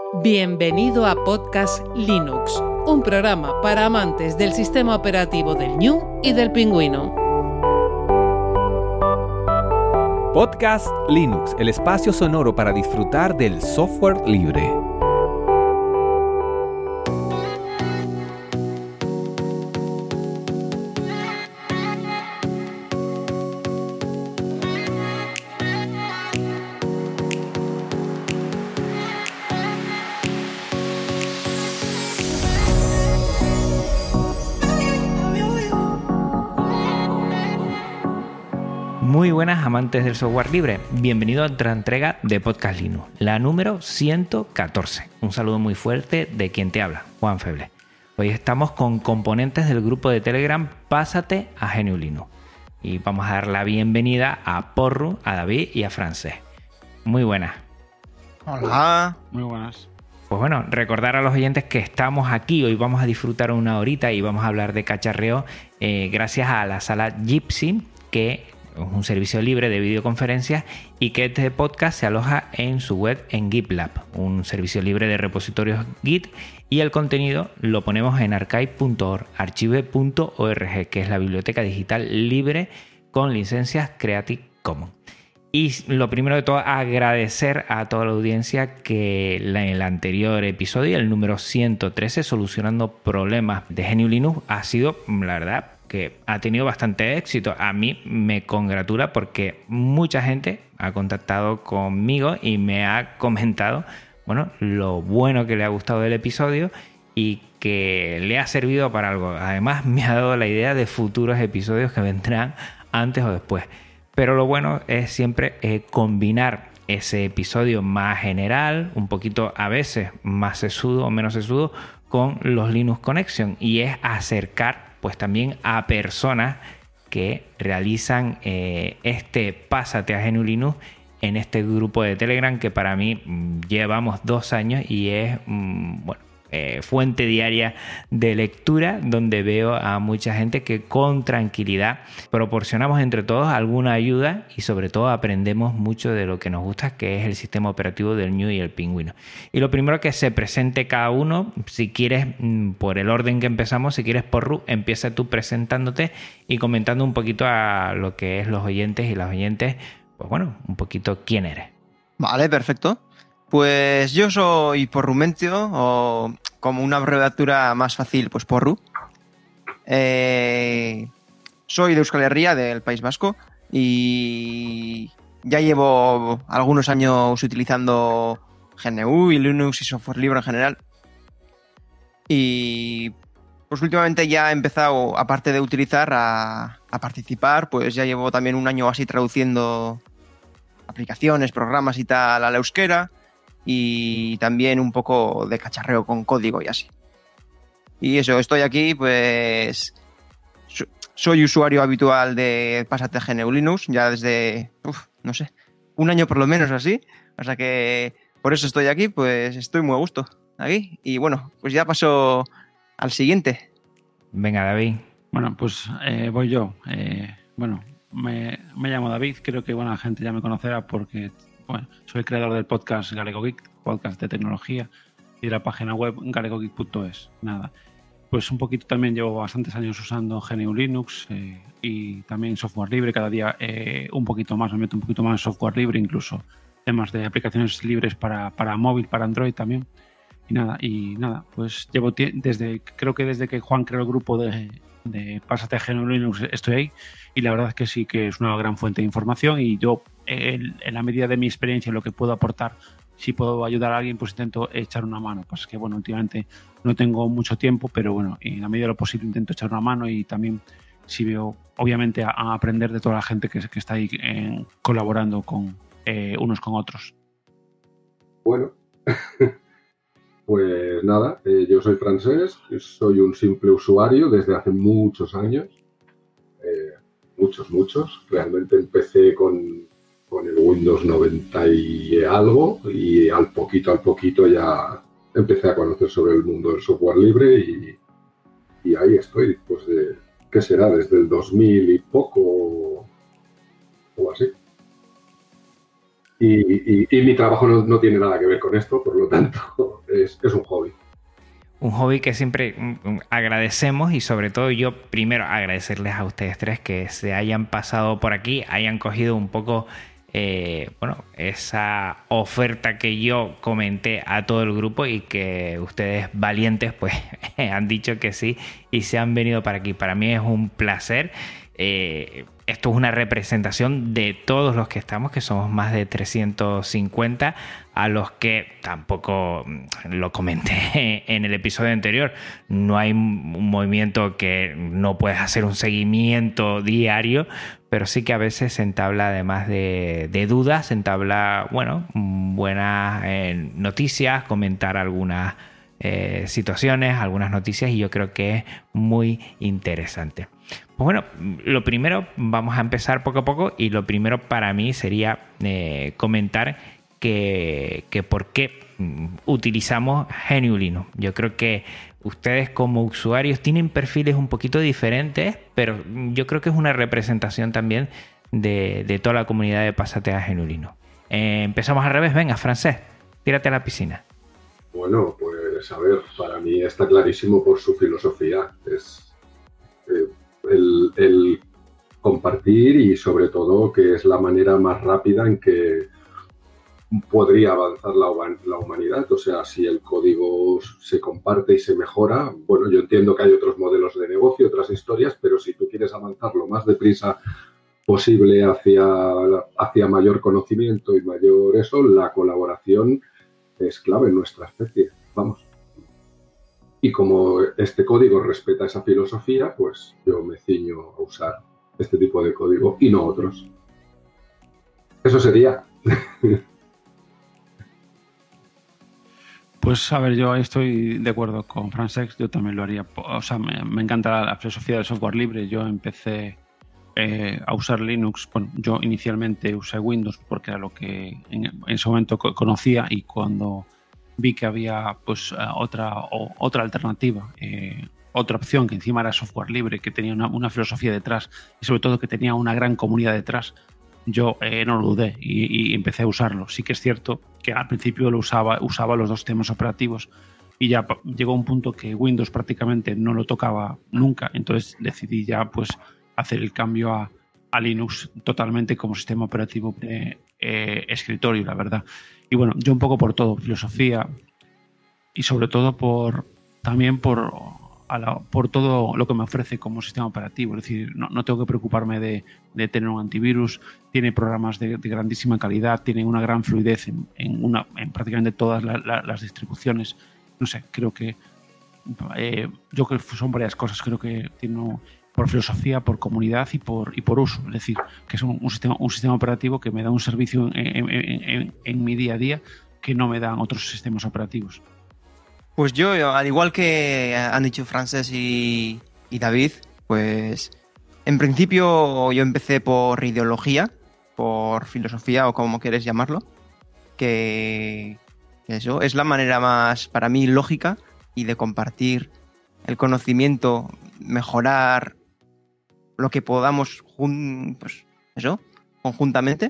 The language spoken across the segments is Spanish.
Bienvenido a Podcast Linux, un programa para amantes del sistema operativo del Gnu y del Pingüino. Podcast Linux, el espacio sonoro para disfrutar del software libre. Muy buenas amantes del software libre, bienvenido a otra entrega de Podcast Linux, la número 114. Un saludo muy fuerte de quien te habla, Juan Feble. Hoy estamos con componentes del grupo de Telegram Pásate a GNU Linux y vamos a dar la bienvenida a Porru, a David y a Francés. Muy buenas. Hola, muy buenas. Pues bueno, recordar a los oyentes que estamos aquí, hoy vamos a disfrutar una horita y vamos a hablar de cacharreo gracias a la sala Jitsi, que es un servicio libre de videoconferencias y que este podcast se aloja en su web en GitLab, un servicio libre de repositorios Git, y el contenido lo ponemos en archive.org, archive.org, que es la biblioteca digital libre con licencias Creative Commons. Y lo primero de todo, agradecer a toda la audiencia que en el anterior episodio, el número 113, solucionando problemas de GNU Linux, ha sido, la verdad, que ha tenido bastante éxito. A mí me congratula porque mucha gente ha contactado conmigo y me ha comentado, bueno, lo bueno que le ha gustado del episodio y que le ha servido para algo. Además, me ha dado la idea de futuros episodios que vendrán antes o después. Pero lo bueno es siempre combinar ese episodio más general, un poquito a veces más sesudo o menos sesudo, con los Linux Connection, y es acercar pues también a personas que realizan este Pásate a GNU Linux en este grupo de Telegram que para mí llevamos 2 años y es fuente diaria de lectura, donde veo a mucha gente que con tranquilidad proporcionamos entre todos alguna ayuda y sobre todo aprendemos mucho de lo que nos gusta, que es el sistema operativo del Gnu y el Pingüino. Y lo primero, que se presente cada uno. Si quieres, por el orden que empezamos, si quieres, Porru, empieza tú presentándote y comentando un poquito a lo que es los oyentes y las oyentes, pues bueno, un poquito quién eres. Vale, perfecto. Pues yo soy Porrumentio, o como una abreviatura más fácil, pues Porru. Soy de Euskal Herria, del País Vasco, y ya llevo algunos años utilizando GNU y Linux y software libre en general. Y pues últimamente ya he empezado, aparte de utilizar, a participar. Pues ya llevo también un año así traduciendo aplicaciones, programas y tal al euskera, y también un poco de cacharreo con código y así. Y eso, estoy aquí, pues soy usuario habitual de Pásate a GNU Linux ya desde, no sé, un año por lo menos así. O sea que por eso estoy aquí, pues estoy muy a gusto aquí. Y bueno, pues ya paso al siguiente. Venga, David. Bueno, pues voy yo. Me llamo David, creo que la gente ya me conocerá porque soy creador del podcast Galego Geek, podcast de tecnología, y de la página web galegogeek.es. Nada, pues un poquito también llevo bastantes años usando GNU Linux y también software libre. Cada día un poquito más, me meto un poquito más en software libre, incluso temas de aplicaciones libres para móvil, para Android también. Y nada, pues llevo creo que desde que Juan creó el grupo de Pásate a GNU Linux estoy ahí, y la verdad es que sí que es una gran fuente de información, y yo en la medida de mi experiencia, lo que puedo aportar, si puedo ayudar a alguien, pues intento echar una mano. Pues que últimamente no tengo mucho tiempo, pero en la medida de lo posible intento echar una mano, y también si veo, obviamente, a aprender de toda la gente que está ahí colaborando con unos con otros. Bueno, pues nada, yo soy Francés, soy un simple usuario desde hace muchos años, muchos. Realmente empecé con el Windows 90 y algo, y al poquito ya empecé a conocer sobre el mundo del software libre, y ahí estoy, pues ¿qué será? Desde el 2000 y poco o así. Y mi trabajo no tiene nada que ver con esto, por lo tanto es un hobby. Un hobby que siempre agradecemos, y sobre todo yo primero agradecerles a ustedes tres que se hayan pasado por aquí, hayan cogido un poco esa oferta que yo comenté a todo el grupo y que ustedes valientes pues han dicho que sí y se han venido para aquí. Para mí es un placer. Esto es una representación de todos los que estamos, que somos más de 350, a los que tampoco lo comenté en el episodio anterior. No hay un movimiento que no puedes hacer un seguimiento diario, pero sí que a veces se entabla, además de dudas, se entabla, buenas noticias, comentar algunas situaciones, algunas noticias, y yo creo que es muy interesante. Pues bueno, lo primero, vamos a empezar poco a poco, y lo primero para mí sería comentar que por qué utilizamos GNU Linux. Yo creo que ustedes como usuarios tienen perfiles un poquito diferentes, pero yo creo que es una representación también de toda la comunidad de Pásate a GNU Linux. Empezamos al revés. Venga, Francés, tírate a la piscina. Bueno, pues a ver, para mí está clarísimo por su filosofía. Es el compartir, y sobre todo que es la manera más rápida en que podría avanzar la humanidad. O sea, si el código se comparte y se mejora, bueno, yo entiendo que hay otros modelos de negocio, otras historias, pero si tú quieres avanzar lo más deprisa posible hacia mayor conocimiento y mayor la colaboración es clave en nuestra especie, vamos. Y como este código respeta esa filosofía, pues yo me ciño a usar este tipo de código y no otros. Eso sería. Pues a ver, yo estoy de acuerdo con Francesc, yo también lo haría. O sea, me encanta la filosofía del software libre. Yo empecé a usar Linux. Bueno, yo inicialmente usé Windows porque era lo que en ese momento conocía, y cuando vi que había pues otra alternativa, otra opción que encima era software libre, que tenía una filosofía detrás y sobre todo que tenía una gran comunidad detrás, yo no lo dudé y empecé a usarlo. Sí que es cierto que al principio usaba los dos sistemas operativos, y ya llegó un punto que Windows prácticamente no lo tocaba nunca, entonces decidí ya pues hacer el cambio a Linux totalmente como sistema operativo de escritorio, la verdad. Y bueno, yo un poco por todo, filosofía, y sobre todo también por todo lo que me ofrece como sistema operativo. Es decir, no tengo que preocuparme de tener un antivirus, tiene programas de grandísima calidad, tiene una gran fluidez en prácticamente todas las distribuciones. No sé, creo que yo creo que son varias cosas. Creo que tiene por filosofía, por comunidad y por uso. Es decir, que es un sistema operativo que me da un servicio en mi día a día que no me dan otros sistemas operativos. Pues yo, al igual que han dicho Francesc y David, pues en principio yo empecé por ideología, por filosofía o como quieres llamarlo, que eso es la manera más, para mí, lógica y de compartir el conocimiento, mejorar lo que podamos conjuntamente.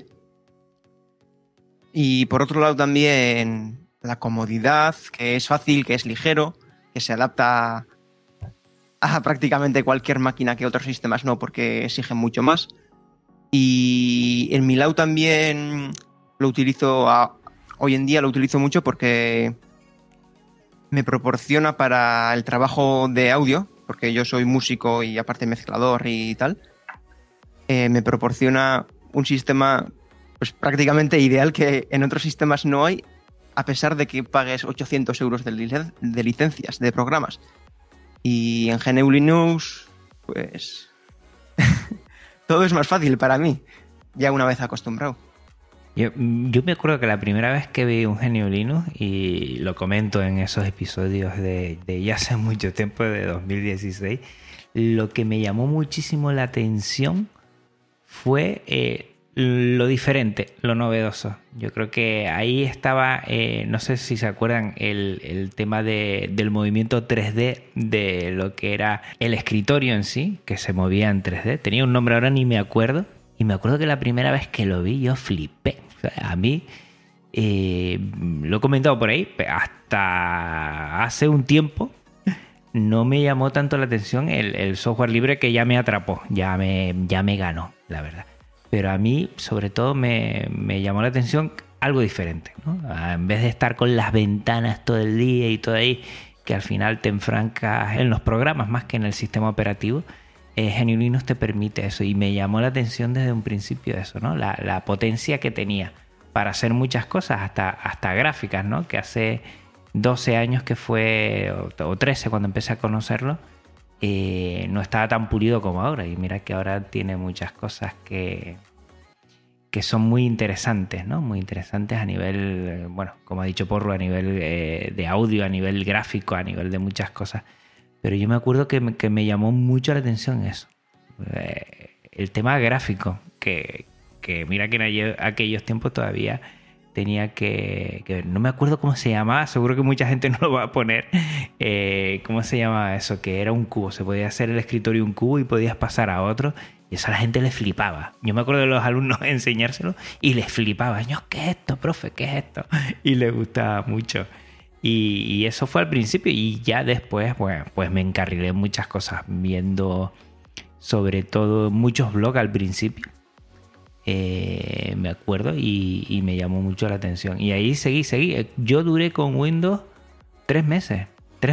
Y por otro lado también la comodidad, que es fácil, que es ligero, que se adapta a prácticamente cualquier máquina, que otros sistemas no, porque exigen mucho más. Y en mi lado también lo utilizo, hoy en día lo utilizo mucho porque me proporciona para el trabajo de audio, porque yo soy músico y aparte mezclador y tal, me proporciona un sistema pues prácticamente ideal que en otros sistemas no hay, a pesar de que pagues 800 euros de licencias de programas. Y en GNU Linux, pues todo es más fácil para mí, ya una vez acostumbrado. Yo me acuerdo que la primera vez que vi un GNU Linux, y lo comento en esos episodios de ya hace mucho tiempo, de 2016, lo que me llamó muchísimo la atención fue lo diferente, lo novedoso. Yo creo que ahí estaba, no sé si se acuerdan, el tema del movimiento 3D, de lo que era el escritorio en sí, que se movía en 3D. Tenía un nombre, ahora ni me acuerdo. Y me acuerdo que la primera vez que lo vi yo flipé. O sea, a mí Lo he comentado por ahí, hasta hace un tiempo no me llamó tanto la atención el software libre, que ya me atrapó, ya me ganó, la verdad. Pero a mí, sobre todo, me llamó la atención algo diferente, ¿no? En vez de estar con las ventanas todo el día y todo ahí, que al final te enfrancas en los programas más que en el sistema operativo, GNU Linux te permite eso. Y me llamó la atención desde un principio eso, ¿no? La potencia que tenía para hacer muchas cosas, hasta gráficas, ¿no? Que hace 12 años que fue, o 13 cuando empecé a conocerlo, no estaba tan pulido como ahora. Y mira que ahora tiene muchas cosas que son muy interesantes, ¿no? Muy interesantes a nivel, bueno, como ha dicho Porru, a nivel de audio, a nivel gráfico, a nivel de muchas cosas. Pero yo me acuerdo que me llamó mucho la atención eso. El tema gráfico, que mira que en aquellos tiempos todavía tenía que ver. No me acuerdo cómo se llamaba, seguro que mucha gente no lo va a poner. ¿Cómo se llamaba eso? Que era un cubo, se podía hacer el escritorio un cubo y podías pasar a otro. Y eso a la gente le flipaba. Yo me acuerdo de los alumnos enseñárselo y les flipaba. Yo, ¿qué es esto, profe? ¿Qué es esto? Y les gustaba mucho. Y eso fue al principio. Y ya después, bueno, pues me encarrilé en muchas cosas, viendo sobre todo muchos blogs al principio. Me acuerdo y me llamó mucho la atención. Y ahí seguí. Yo duré con Windows 3 meses.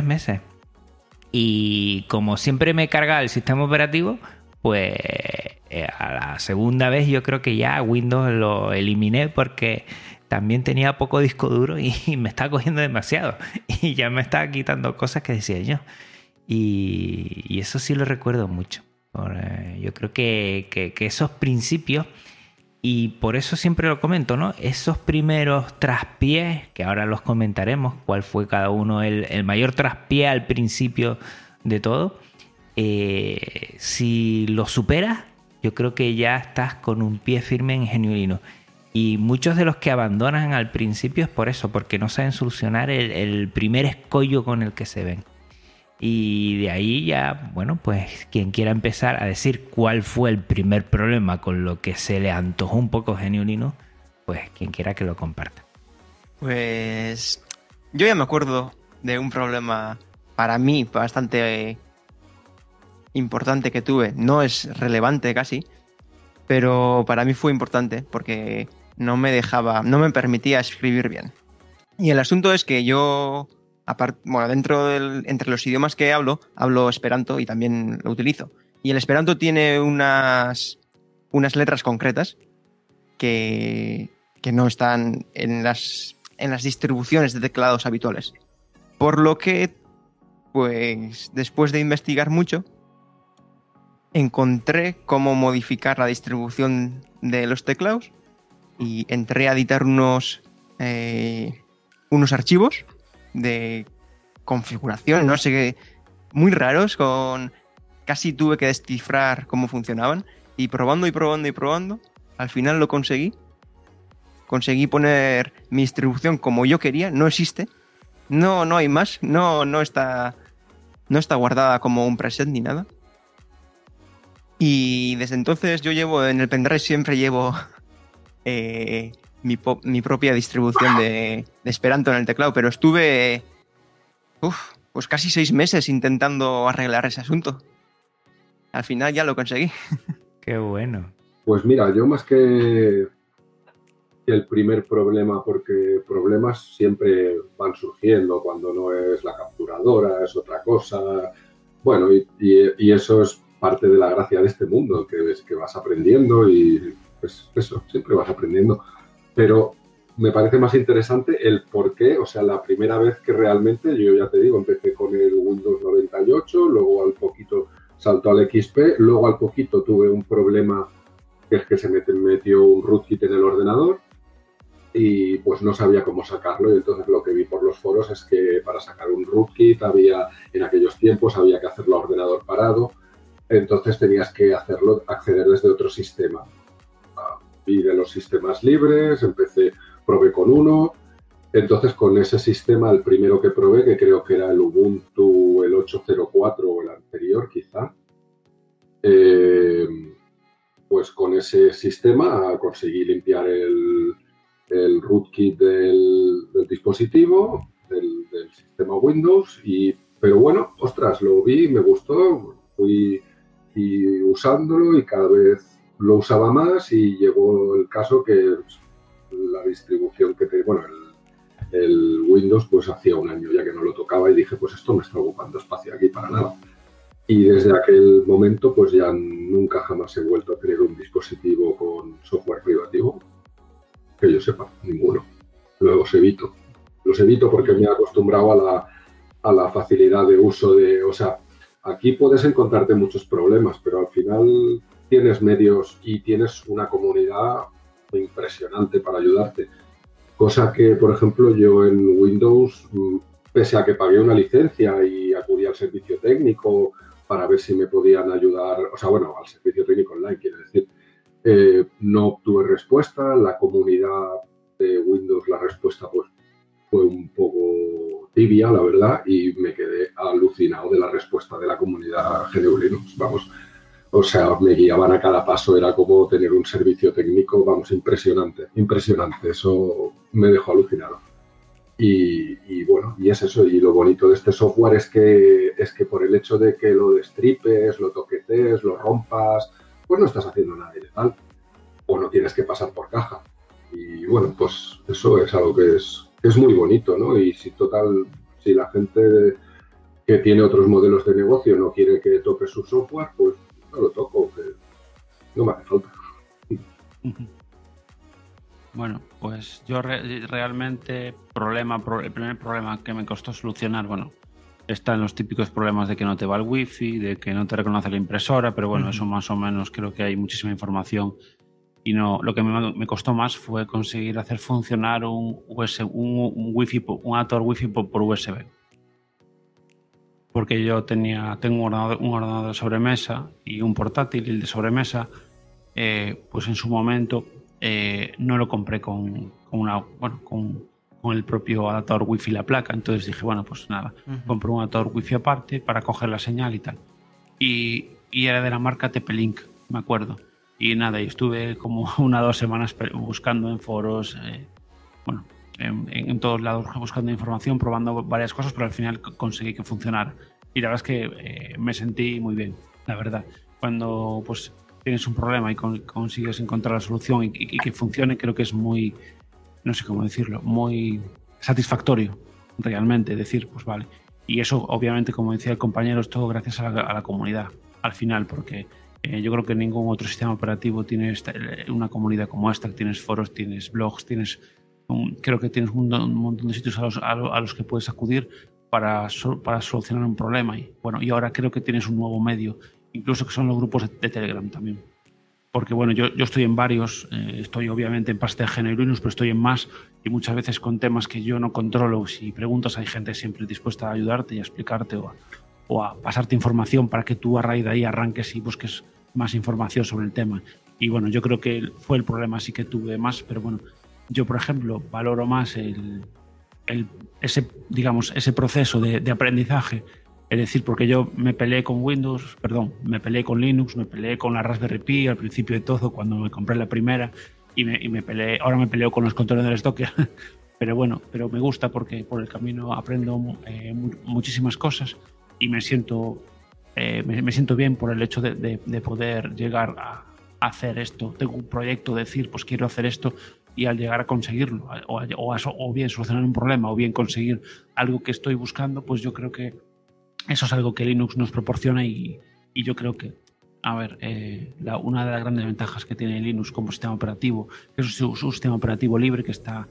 Y como siempre me cargaba el sistema operativo, pues a la segunda vez yo creo que ya Windows lo eliminé, porque también tenía poco disco duro y me estaba cogiendo demasiado. Y ya me estaba quitando cosas que decía yo. Y eso sí lo recuerdo mucho. Yo creo que esos principios, y por eso siempre lo comento, ¿no? Esos primeros traspiés, que ahora los comentaremos, cuál fue cada uno el mayor traspié al principio de todo. Si lo superas, yo creo que ya estás con un pie firme en GNU Linux. Y muchos de los que abandonan al principio es por eso, porque no saben solucionar el primer escollo con el que se ven. Y de ahí ya, bueno, pues quien quiera empezar a decir cuál fue el primer problema con lo que se le antojó un poco GNU Linux, pues quien quiera que lo comparta. Pues yo ya me acuerdo de un problema para mí bastante importante que tuve. No es relevante casi, pero para mí fue importante porque no me permitía escribir bien. Y el asunto es que yo, entre los idiomas que hablo Esperanto y también lo utilizo. Y el Esperanto tiene unas letras concretas que no están en las distribuciones de teclados habituales. Por lo que, pues, después de investigar mucho, encontré cómo modificar la distribución de los teclados y entré a editar unos archivos de configuración, no sé qué, muy raros, casi tuve que descifrar cómo funcionaban, y probando, al final lo conseguí poner mi distribución como yo quería. No existe, no hay más, no está guardada como un preset ni nada. Y desde entonces yo llevo en el pendrive, siempre llevo mi propia distribución de Esperanto en el teclado, pero estuve pues casi 6 meses intentando arreglar ese asunto. Al final ya lo conseguí. Qué bueno. Pues mira, yo más que el primer problema, porque problemas siempre van surgiendo, cuando no es la capturadora, es otra cosa. Bueno, y eso es parte de la gracia de este mundo, que ves que vas aprendiendo y pues eso, siempre vas aprendiendo. Pero me parece más interesante el por qué, o sea, la primera vez que realmente, yo ya te digo, empecé con el Windows 98, luego al poquito saltó al XP, luego al poquito tuve un problema, que es que se me metió un rootkit en el ordenador y pues no sabía cómo sacarlo, y entonces lo que vi por los foros es que para sacar un rootkit en aquellos tiempos había que hacerlo a ordenador parado, entonces tenías que acceder desde otro sistema. Y de los sistemas libres probé con uno, entonces con ese sistema, el primero que probé, que creo que era el Ubuntu, el 804 o el anterior quizá, pues con ese sistema conseguí limpiar el el rootkit del dispositivo, del sistema Windows, pero bueno, ostras, lo vi, me gustó, fui usándolo y cada vez lo usaba más y llegó el caso que la distribución que el Windows pues hacía un año ya que no lo tocaba y dije, pues esto me está ocupando espacio aquí para nada. Y desde aquel momento pues ya nunca jamás he vuelto a tener un dispositivo con software privativo, que yo sepa, ninguno. Los evito porque me he acostumbrado a la facilidad de uso o sea, aquí puedes encontrarte muchos problemas, pero al final tienes medios y tienes una comunidad impresionante para ayudarte. Cosa que, por ejemplo, yo en Windows, pese a que pagué una licencia y acudí al servicio técnico para ver si me podían ayudar, o sea, bueno, al servicio técnico online, quiere decir, no obtuve respuesta. La comunidad de Windows, la respuesta pues fue un poco tibia, la verdad, y me quedé alucinado de la respuesta de la comunidad GNU Linux, vamos. O sea, me guiaban a cada paso, era como tener un servicio técnico, vamos, impresionante, eso me dejó alucinado. Y bueno, y es eso, y lo bonito de este software es que por el hecho de que lo destripes, lo toquetes, lo rompas, pues no estás haciendo nada ilegal, o no tienes que pasar por caja. Y bueno, pues eso es algo que es muy bonito, ¿no? Y si la gente que tiene otros modelos de negocio no quiere que toque su software, pues no lo toco, que no me hace falta. Bueno, pues yo realmente el primer problema que me costó solucionar, bueno, está en los típicos problemas de que no te va el wifi, de que no te reconoce la impresora, pero bueno, eso más o menos creo que hay muchísima información y no, lo que me costó más fue conseguir hacer funcionar un adaptador wifi por USB. Porque yo tengo un ordenador de sobremesa y un portátil, y el de sobremesa, pues en su momento no lo compré con el propio adaptador wifi la placa, entonces dije, bueno, pues nada, compré un adaptador wifi aparte para coger la señal y tal. Y era de la marca TP-Link, me acuerdo. Y nada, y estuve como 1 o 2 semanas buscando en foros, en todos lados buscando información, probando varias cosas, pero al final conseguí que funcionara. Y la verdad es que me sentí muy bien, la verdad. Cuando pues tienes un problema y consigues encontrar la solución y que funcione, creo que es muy, no sé cómo decirlo, muy satisfactorio realmente, decir, pues vale. Y eso, obviamente, como decía el compañero, es todo gracias a la comunidad, al final, porque yo creo que ningún otro sistema operativo tiene una comunidad como esta, que tienes foros, tienes blogs, creo que tienes un montón de sitios a los que puedes acudir para solucionar un problema. Y bueno, y ahora creo que tienes un nuevo medio, incluso que son los grupos de Telegram también. Porque bueno, yo estoy en varios, estoy obviamente en parte de GNU Linux, pero estoy en más y muchas veces con temas que yo no controlo. Si preguntas, hay gente siempre dispuesta a ayudarte y a explicarte o a pasarte información para que tú a raíz de ahí arranques y busques más información sobre el tema. Y bueno, yo creo que fue el problema sí que tuve más, pero bueno, yo por ejemplo valoro más ese proceso de aprendizaje. Es decir, porque yo me peleé con Linux, me peleé con la Raspberry Pi al principio de todo, cuando me compré la primera, ahora me peleo con los contenedores Docker. Pero bueno, me gusta porque por el camino aprendo muchísimas cosas y me siento bien por el hecho de poder llegar a hacer esto. Tengo un proyecto, decir, pues quiero hacer esto, y al llegar a conseguirlo, o bien solucionar un problema, o bien conseguir algo que estoy buscando, pues yo creo que eso es algo que Linux nos proporciona y yo creo que, una de las grandes ventajas que tiene Linux como sistema operativo es su sistema operativo libre, que está,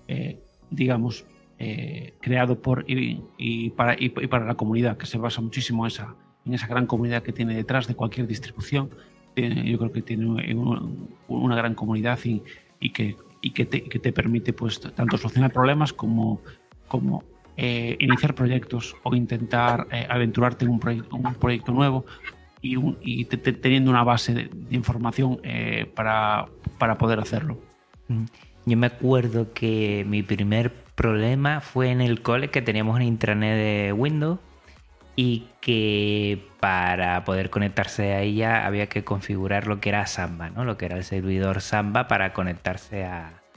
creado por y para la comunidad, que se basa muchísimo en esa gran comunidad que tiene detrás de cualquier distribución. Yo creo que tiene una gran comunidad y que te permite pues tanto solucionar problemas como iniciar proyectos o intentar aventurarte en un proyecto nuevo y teniendo una base de información para poder hacerlo. Yo me acuerdo que mi primer problema fue en el cole, que teníamos una intranet de Windows y que para poder conectarse a ella había que configurar lo que era Samba, ¿no? Lo que era el servidor Samba para conectarse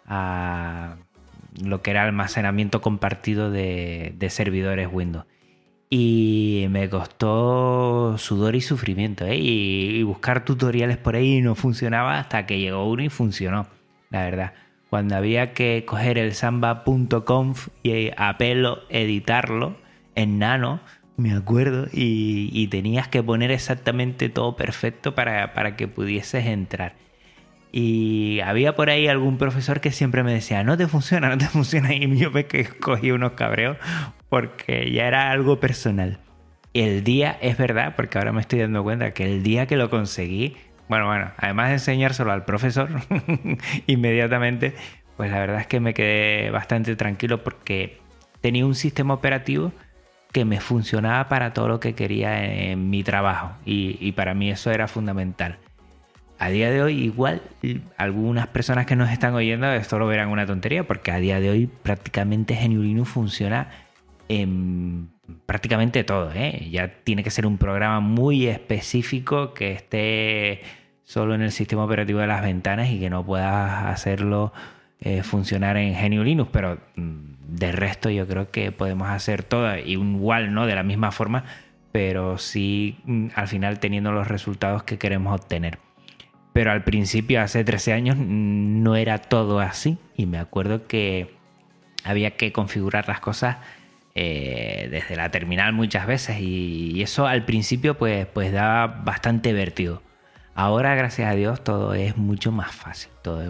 a lo que era almacenamiento compartido de servidores Windows. Y me costó sudor y sufrimiento, y buscar tutoriales por ahí no funcionaba hasta que llegó uno y funcionó, la verdad. Cuando había que coger el samba.conf y a pelo editarlo en nano, me acuerdo, y tenías que poner exactamente todo perfecto para que pudieses entrar. Y había por ahí algún profesor que siempre me decía, no te funciona, y yo me cogí unos cabreos porque ya era algo personal. Y el día, es verdad, porque ahora me estoy dando cuenta que el día que lo conseguí, bueno, además de enseñárselo al profesor inmediatamente, pues la verdad es que me quedé bastante tranquilo porque tenía un sistema operativo que me funcionaba para todo lo que quería en mi trabajo, y para mí eso era fundamental. A día de hoy, igual, algunas personas que nos están oyendo esto lo verán una tontería, porque a día de hoy prácticamente GNU Linux funciona en prácticamente todo, ¿eh? Ya tiene que ser un programa muy específico que esté solo en el sistema operativo de las ventanas y que no puedas hacerlo funcionar en GNU Linux, pero de resto yo creo que podemos hacer todo igual, no de la misma forma, pero sí al final teniendo los resultados que queremos obtener. Pero al principio, hace 13 años, no era todo así. Y me acuerdo que había que configurar las cosas desde la terminal muchas veces. Y eso al principio pues daba bastante vértigo. Ahora, gracias a Dios, todo es mucho más fácil.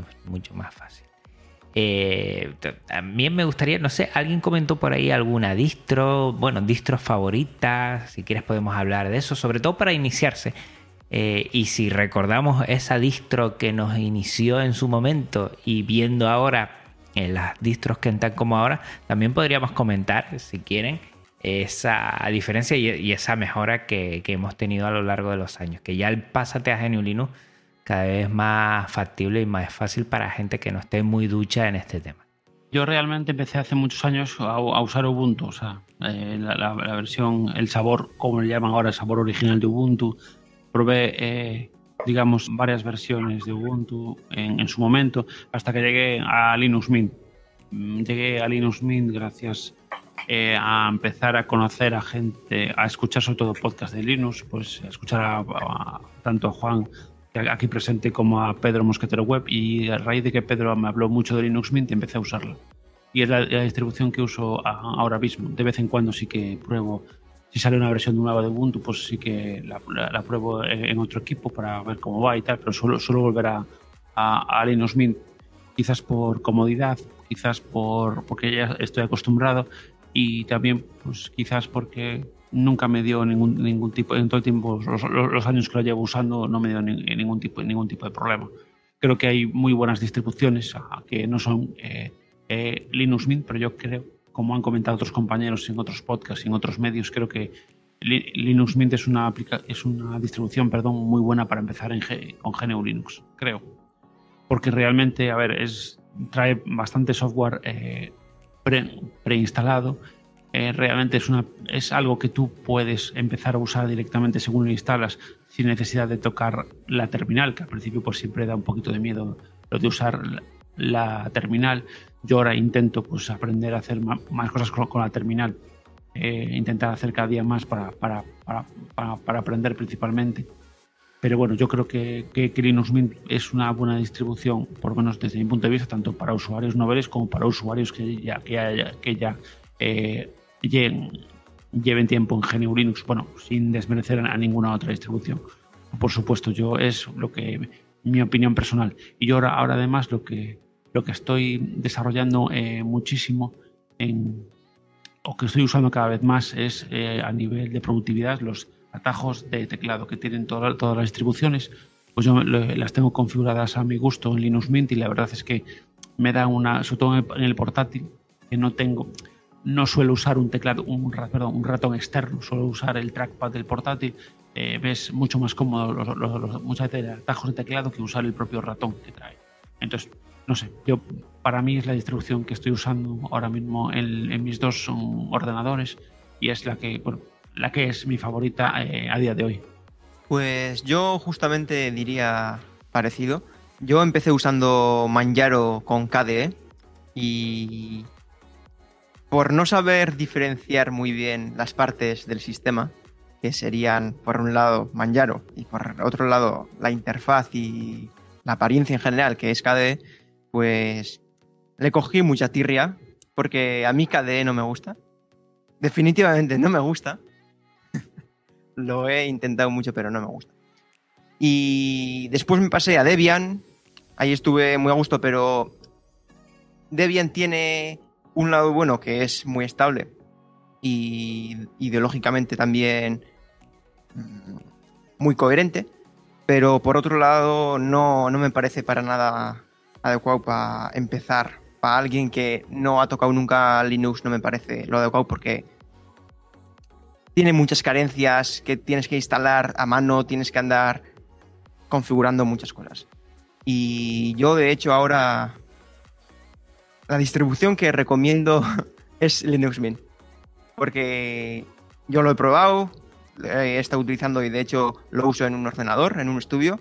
También me gustaría, no sé, alguien comentó por ahí alguna distros favoritas. Si quieres podemos hablar de eso, sobre todo para iniciarse. Y si recordamos esa distro que nos inició en su momento y viendo ahora las distros que están como ahora, también podríamos comentar, si quieren, esa diferencia y esa mejora que hemos tenido a lo largo de los años, que ya el pásate a GNU Linux cada vez es más factible y más fácil para gente que no esté muy ducha en este tema. Yo realmente empecé hace muchos años a usar Ubuntu, o sea, la versión, el sabor, como le llaman ahora, el sabor original de Ubuntu. Probé, digamos, varias versiones de Ubuntu en su momento, hasta que llegué a Linux Mint. Llegué a Linux Mint gracias a empezar a conocer a gente, a escuchar sobre todo podcast de Linux, pues a escuchar tanto a Juan, aquí presente, como a Pedro Mosquetero Web, y a raíz de que Pedro me habló mucho de Linux Mint empecé a usarla. Y es la distribución que uso ahora mismo. De vez en cuando sí que pruebo. Si sale una versión nueva de Ubuntu, pues sí que la pruebo en otro equipo para ver cómo va y tal, pero suelo volver a Linux Mint, quizás por comodidad, quizás porque ya estoy acostumbrado, y también pues quizás porque nunca me dio ningún tipo, en todo el tiempo, los años que lo llevo usando, no me dio ningún tipo de problema. Creo que hay muy buenas distribuciones que no son Linux Mint, pero yo creo, como han comentado otros compañeros en otros podcasts y en otros medios, creo que Linux Mint es una distribución muy buena para empezar con GNU Linux, creo. Porque realmente, trae bastante software preinstalado. Realmente es algo que tú puedes empezar a usar directamente según lo instalas, sin necesidad de tocar la terminal, que al principio pues siempre da un poquito de miedo lo de usar la terminal. Yo ahora intento pues aprender a hacer más cosas con la terminal, intentar hacer cada día más para aprender principalmente. Pero bueno, yo creo que Linux Mint es una buena distribución, por lo menos desde mi punto de vista, tanto para usuarios noveles como para usuarios que ya lleven tiempo en GNU Linux, bueno, sin desmerecer a ninguna otra distribución. Por supuesto, es mi opinión personal. Y yo ahora además lo que estoy desarrollando muchísimo o que estoy usando cada vez más es a nivel de productividad los atajos de teclado que tienen todas las distribuciones. Pues yo las tengo configuradas a mi gusto en Linux Mint, y la verdad es que me da sobre todo en el portátil, que no suelo usar un ratón externo, suelo usar el trackpad del portátil. Ves mucho más cómodo muchas veces atajos de teclado que usar el propio ratón que trae. Entonces, no sé, para mí es la distribución que estoy usando ahora mismo en mis dos ordenadores, y es la que es mi favorita a día de hoy. Pues yo justamente diría parecido. Yo empecé usando Manjaro con KDE y por no saber diferenciar muy bien las partes del sistema, que serían por un lado Manjaro y por otro lado la interfaz y la apariencia en general, que es KDE, pues le cogí mucha tirria porque a mí KDE no me gusta. Definitivamente no me gusta. Lo he intentado mucho, pero no me gusta. Y después me pasé a Debian. Ahí estuve muy a gusto, pero Debian tiene un lado bueno que es muy estable y ideológicamente también muy coherente, pero por otro lado no me parece para nada adecuado para empezar. Para alguien que no ha tocado nunca Linux no me parece lo adecuado porque tiene muchas carencias que tienes que instalar a mano, tienes que andar configurando muchas cosas. Y yo de hecho ahora la distribución que recomiendo es Linux Mint, porque yo lo he probado, he estado utilizando y de hecho lo uso en un ordenador, en un estudio.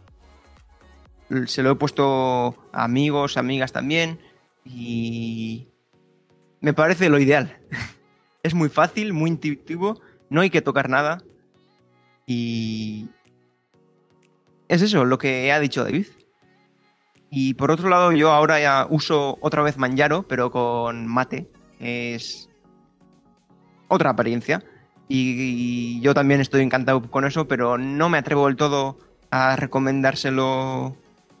Se lo he puesto a amigos, amigas también y me parece lo ideal. Es muy fácil, muy intuitivo, no hay que tocar nada y es eso lo que ha dicho David. Y por otro lado, yo ahora ya uso otra vez Manjaro, pero con Mate. Es otra apariencia. Y yo también estoy encantado con eso, pero no me atrevo del todo a recomendárselo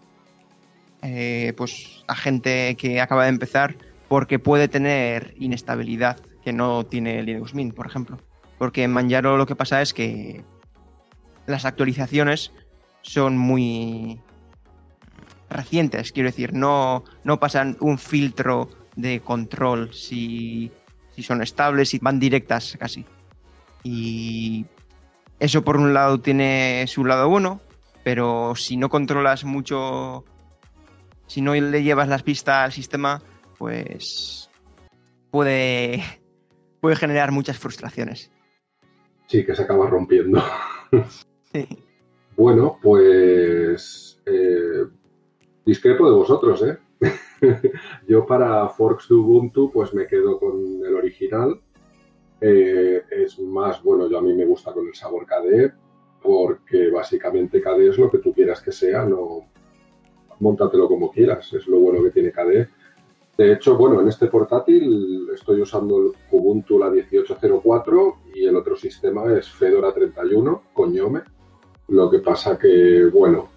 pues a gente que acaba de empezar, porque puede tener inestabilidad que no tiene Linux Mint, por ejemplo. Porque en Manjaro lo que pasa es que las actualizaciones son muy recientes, quiero decir, no pasan un filtro de control si son estables y van directas casi. Y eso por un lado tiene su lado bueno, pero si no controlas mucho, si no le llevas las pistas al sistema, pues puede generar muchas frustraciones. Sí, que se acaba rompiendo. Sí. Bueno, pues discrepo de vosotros, ¿eh? Yo para forks de Ubuntu pues me quedo con el original. Es más, bueno, yo a mí me gusta con el sabor KDE porque básicamente KDE es lo que tú quieras que sea, no móntatelo como quieras, es lo bueno que tiene KDE. De hecho, bueno, en este portátil estoy usando el Ubuntu la 18.04 y el otro sistema es Fedora 31 con Gnome. Lo que pasa que, bueno,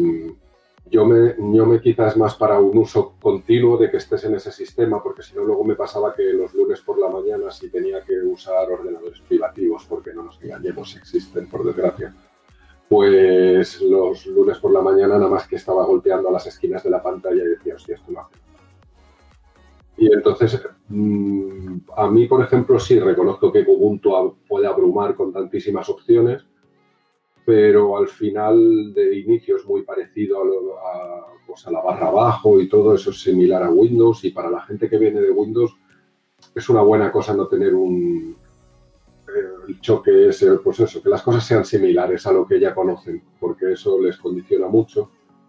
Gnome quizás más para un uso continuo de que estés en ese sistema, porque si no luego me pasaba que los lunes por la mañana sí tenía que usar ordenadores privativos, porque no nos engañemos, existen, por desgracia. Pues los lunes por la mañana nada más que estaba golpeando a las esquinas de la pantalla y decía, hostia, esto no hace nada. Y entonces, a mí, por ejemplo, sí reconozco que Ubuntu puede abrumar con tantísimas opciones, pero al final de inicio es muy parecido a la barra abajo y todo eso es similar a Windows, y para la gente que viene de Windows es una buena cosa no tener el choque ese, pues eso, que las cosas sean similares a lo que ya conocen, porque eso les condiciona mucho.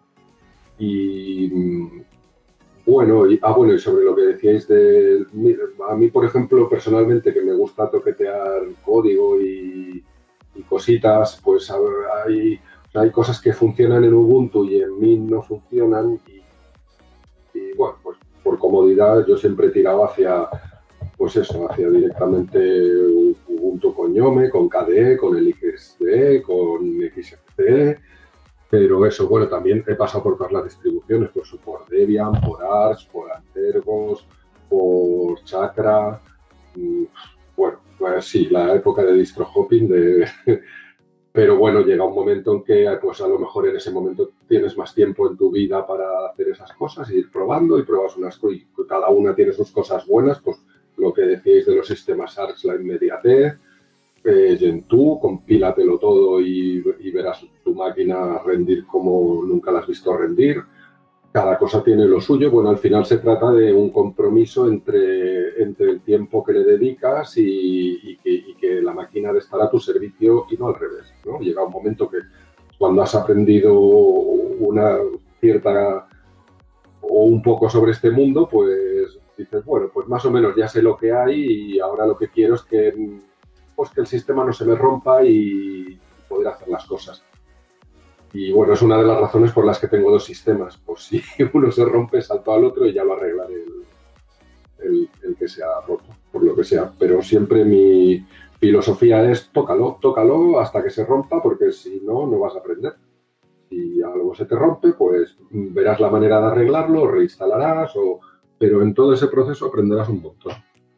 Y bueno, y sobre lo que decíais a mí, por ejemplo, personalmente, que me gusta toquetear código y cositas, pues hay cosas que funcionan en Ubuntu y en Mint no funcionan y bueno, pues por comodidad yo siempre he tirado hacia directamente Ubuntu con Gnome, con KDE, con el XDE, con XFCE, pero eso, bueno, también he pasado por todas las distribuciones, por Debian, por Arch, por Antergos, por Chakra, bueno, pues sí, la época de distro hopping, pero bueno, llega un momento en que pues a lo mejor en ese momento tienes más tiempo en tu vida para hacer esas cosas, ir probando y pruebas unas cosas, y cada una tiene sus cosas buenas, pues lo que decíais de los sistemas Arch, la inmediatez, Gentoo, compílatelo todo y verás tu máquina rendir como nunca la has visto rendir. Cada cosa tiene lo suyo. Bueno, al final se trata de un compromiso entre el tiempo que le dedicas y que la máquina de estar a tu servicio y no al revés, ¿no? Llega un momento que cuando has aprendido cierta o un poco sobre este mundo, pues dices, bueno, pues más o menos ya sé lo que hay y ahora lo que quiero es que el sistema no se me rompa y poder hacer las cosas. Y bueno, es una de las razones por las que tengo dos sistemas. Pues si uno se rompe, salto al otro y ya lo arreglaré el que se ha roto, por lo que sea. Pero siempre mi filosofía es tócalo hasta que se rompa, porque si no, no vas a aprender. Si algo se te rompe, pues verás la manera de arreglarlo, reinstalarás, pero en todo ese proceso aprenderás un montón.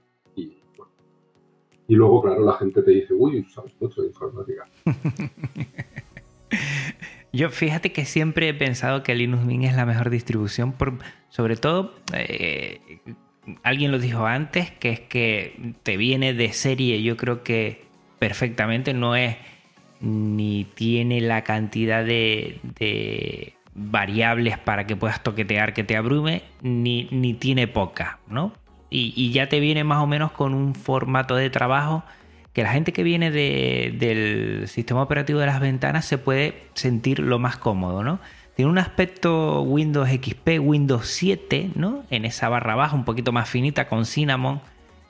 Y luego, claro, la gente te dice, uy, sabes mucho de informática. Yo fíjate que siempre he pensado que Linux Mint es la mejor distribución, sobre todo, alguien lo dijo antes, que es que te viene de serie, yo creo que perfectamente, no es ni tiene la cantidad de variables para que puedas toquetear que te abrume, ni tiene poca, ¿no? Y ya te viene más o menos con un formato de trabajo que la gente que viene del sistema operativo de las ventanas se puede sentir lo más cómodo, ¿no? Tiene un aspecto Windows XP, Windows 7, ¿no? En esa barra baja un poquito más finita con Cinnamon,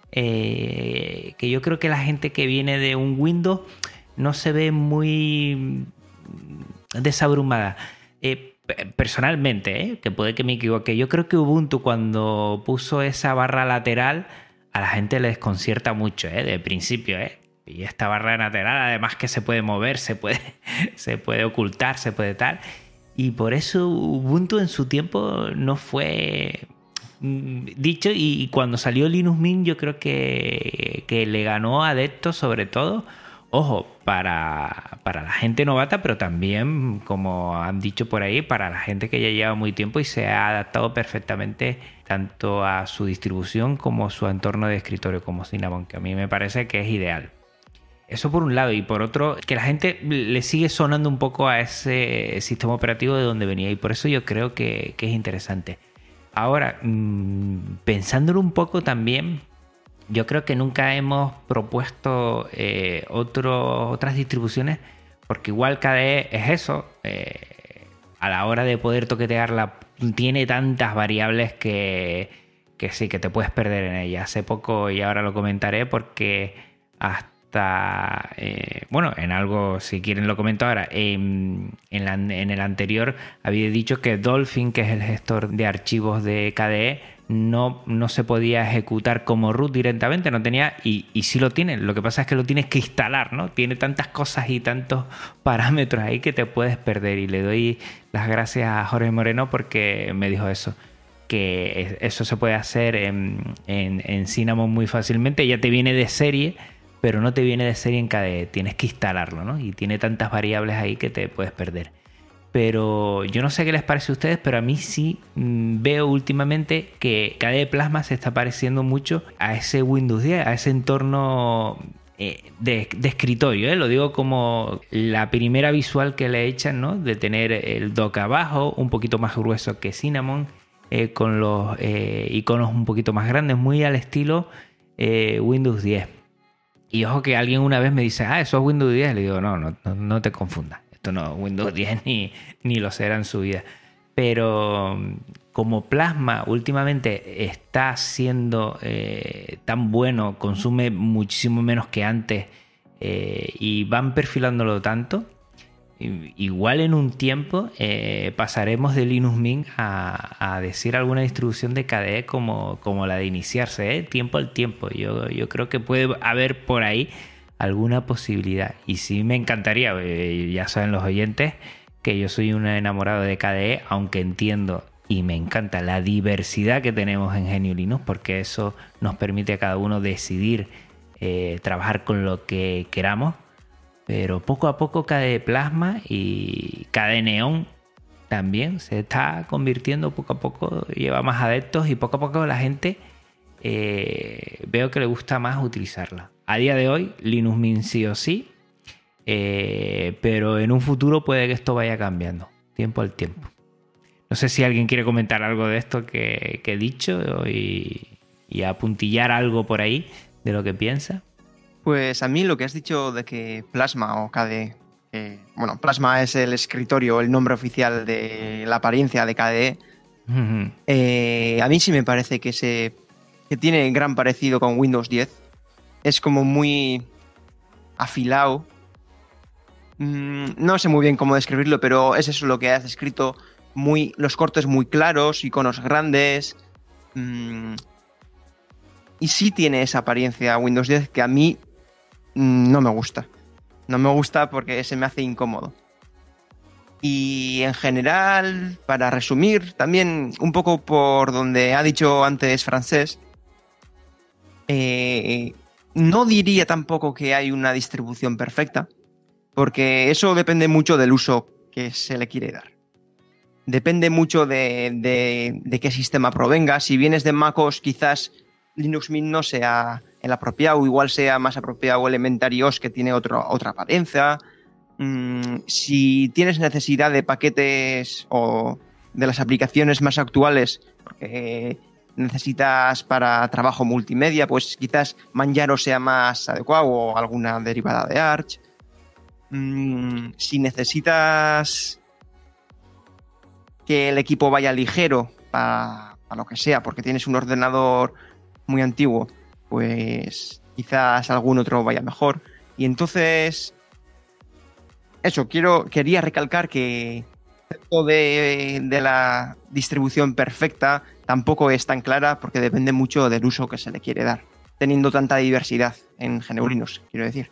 que yo creo que la gente que viene de un Windows no se ve muy desabrumada. Personalmente, que puede que me equivoque, yo creo que Ubuntu cuando puso esa barra lateral a la gente le desconcierta mucho, de principio, y esta barra lateral además que se puede mover, se puede ocultar, se puede tal, y por eso Ubuntu en su tiempo no fue dicho, y cuando salió Linux Mint yo creo que le ganó adeptos, sobre todo, ojo, para la gente novata, pero también, como han dicho por ahí, para la gente que ya lleva muy tiempo y se ha adaptado perfectamente tanto a su distribución como a su entorno de escritorio como Cinnamon, que a mí me parece que es ideal. Eso por un lado, y por otro, que la gente le sigue sonando un poco a ese sistema operativo de donde venía, y por eso yo creo que es interesante. Ahora, pensándolo un poco también, yo creo que nunca hemos propuesto otras distribuciones, porque igual KDE es eso, a la hora de poder toquetearla tiene tantas variables que sí, que te puedes perder en ella. Hace poco, y ahora lo comentaré porque hasta, en algo, si quieren lo comento ahora, en el anterior había dicho que Dolphin, que es el gestor de archivos de KDE, no se podía ejecutar como root directamente, no tenía, y sí lo tiene, lo que pasa es que lo tienes que instalar, ¿no? Tiene tantas cosas y tantos parámetros ahí que te puedes perder, y le doy las gracias a Jorge Moreno porque me dijo eso, que eso se puede hacer en Cinnamon muy fácilmente, ya te viene de serie, pero no te viene de serie en KDE, tienes que instalarlo, ¿no? Y tiene tantas variables ahí que te puedes perder. Pero yo no sé qué les parece a ustedes, pero a mí sí veo últimamente que KDE Plasma se está pareciendo mucho a ese Windows 10, a ese entorno de escritorio, lo digo como la primera visual que le echan, ¿no? De tener el dock abajo, un poquito más grueso que Cinnamon, con los iconos un poquito más grandes, muy al estilo Windows 10. Y ojo que alguien una vez me dice, eso es Windows 10, le digo, no te confundas. Esto no es Windows 10 ni lo será en su vida. Pero como Plasma últimamente está siendo tan bueno, consume muchísimo menos que antes, y van perfilándolo tanto, igual en un tiempo pasaremos de Linux Mint a decir alguna distribución de KDE como la de iniciarse, tiempo al tiempo. Yo creo que puede haber por ahí alguna posibilidad, y sí me encantaría, ya saben los oyentes que yo soy un enamorado de KDE, aunque entiendo y me encanta la diversidad que tenemos en GNU Linux, porque eso nos permite a cada uno decidir trabajar con lo que queramos, pero poco a poco KDE Plasma y KDE Neon también se está convirtiendo, poco a poco lleva más adeptos, y poco a poco la gente veo que le gusta más utilizarla. A día de hoy, Linux Mint sí o sí, pero en un futuro puede que esto vaya cambiando, tiempo al tiempo. No sé si alguien quiere comentar algo de esto que he dicho y apuntillar algo por ahí de lo que piensa. Pues a mí lo que has dicho de que Plasma o KDE Bueno, Plasma es el escritorio, el nombre oficial de la apariencia de KDE. A mí sí me parece que tiene gran parecido con Windows 10. Es como muy afilado. No sé muy bien cómo describirlo, pero es eso lo que has escrito. Los cortes muy claros, iconos grandes. Y sí tiene esa apariencia Windows 10 que a mí no me gusta. No me gusta porque se me hace incómodo. Y en general, para resumir, también un poco por donde ha dicho antes Francés, no diría tampoco que hay una distribución perfecta, porque eso depende mucho del uso que se le quiere dar. Depende mucho de qué sistema provenga. Si vienes de MacOS, quizás Linux Mint no sea el apropiado, igual sea más apropiado Elementary OS, que tiene otra apariencia. Si tienes necesidad de paquetes o de las aplicaciones más actuales, porque necesitas para trabajo multimedia, pues quizás Manjaro sea más adecuado o alguna derivada de Arch. Si necesitas que el equipo vaya ligero para lo que sea, porque tienes un ordenador muy antiguo, pues quizás algún otro vaya mejor. Y entonces, eso, quería recalcar que esto de la distribución perfecta tampoco es tan clara, porque depende mucho del uso que se le quiere dar, teniendo tanta diversidad en GNU Linux, quiero decir.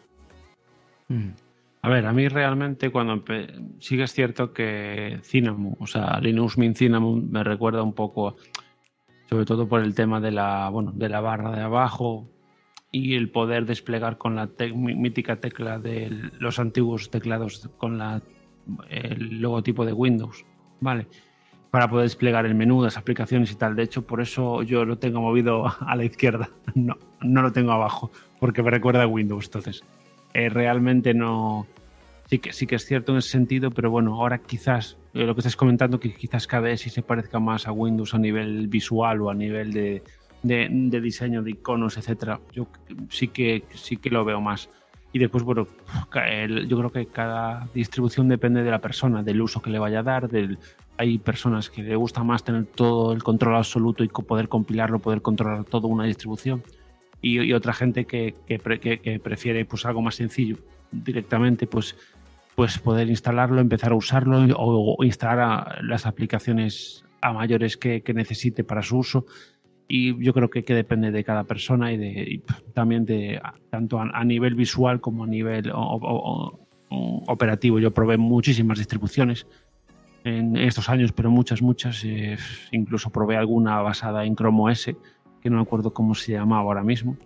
A ver, a mí realmente sí que es cierto que Cinnamon, o sea, Linux Mint Cinnamon me recuerda un poco, sobre todo por el tema de la barra de abajo y el poder desplegar con la mítica tecla de los antiguos teclados con el logotipo de Windows, ¿vale? Para poder desplegar el menú, las aplicaciones y tal. De hecho, por eso yo lo tengo movido a la izquierda, no lo tengo abajo, porque me recuerda a Windows. Entonces, realmente no... Sí que es cierto en ese sentido, pero bueno, ahora quizás lo que estás comentando, que quizás KDE sí se parezca más a Windows a nivel visual o a nivel de diseño de iconos, etcétera. Yo sí que lo veo más. Y después, bueno, yo creo que cada distribución depende de la persona, del uso que le vaya a dar. Hay personas que le gusta más tener todo el control absoluto y poder compilarlo, poder controlar toda una distribución. Y otra gente que prefiere pues algo más sencillo, directamente pues poder instalarlo, empezar a usarlo o instalar las aplicaciones a mayores que necesite para su uso. Y yo creo que depende de cada persona y también de tanto a nivel visual como a nivel operativo. Yo probé muchísimas distribuciones en estos años, pero muchas, incluso probé alguna basada en Chrome OS, que no me acuerdo cómo se llamaba ahora mismo,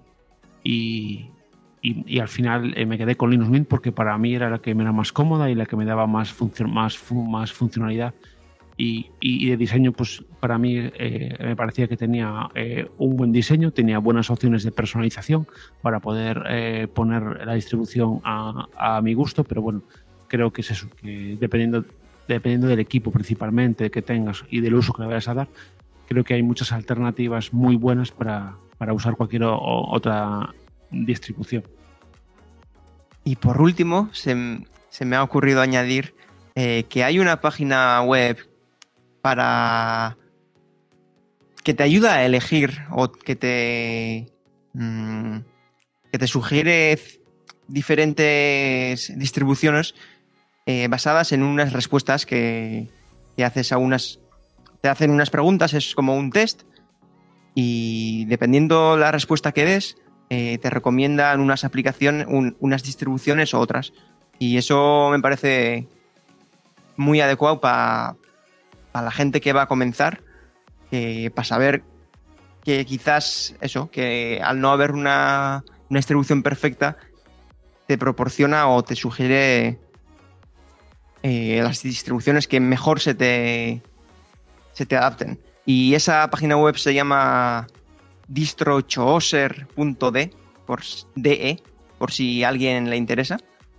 y al final me quedé con Linux Mint porque para mí era la que me era más cómoda y la que me daba más funcionalidad. Y de diseño, pues para mí me parecía que tenía un buen diseño, tenía buenas opciones de personalización para poder poner la distribución a mi gusto, pero bueno, creo que es eso, que dependiendo del equipo principalmente que tengas y del uso que le vayas a dar, creo que hay muchas alternativas muy buenas para usar cualquier otra distribución. Y por último, se me ha ocurrido añadir que hay una página web que te ayuda a elegir o que te sugiere diferentes distribuciones basadas en unas respuestas que haces te hacen unas preguntas, es como un test, y dependiendo la respuesta que des, te recomiendan unas aplicaciones, unas distribuciones o otras. Y eso me parece muy adecuado para la gente que va a comenzar, para saber que quizás eso, que al no haber una distribución perfecta, te proporciona o te sugiere las distribuciones que mejor se te adapten. Y esa página web se llama distrochooser.de, por si a alguien le interesa.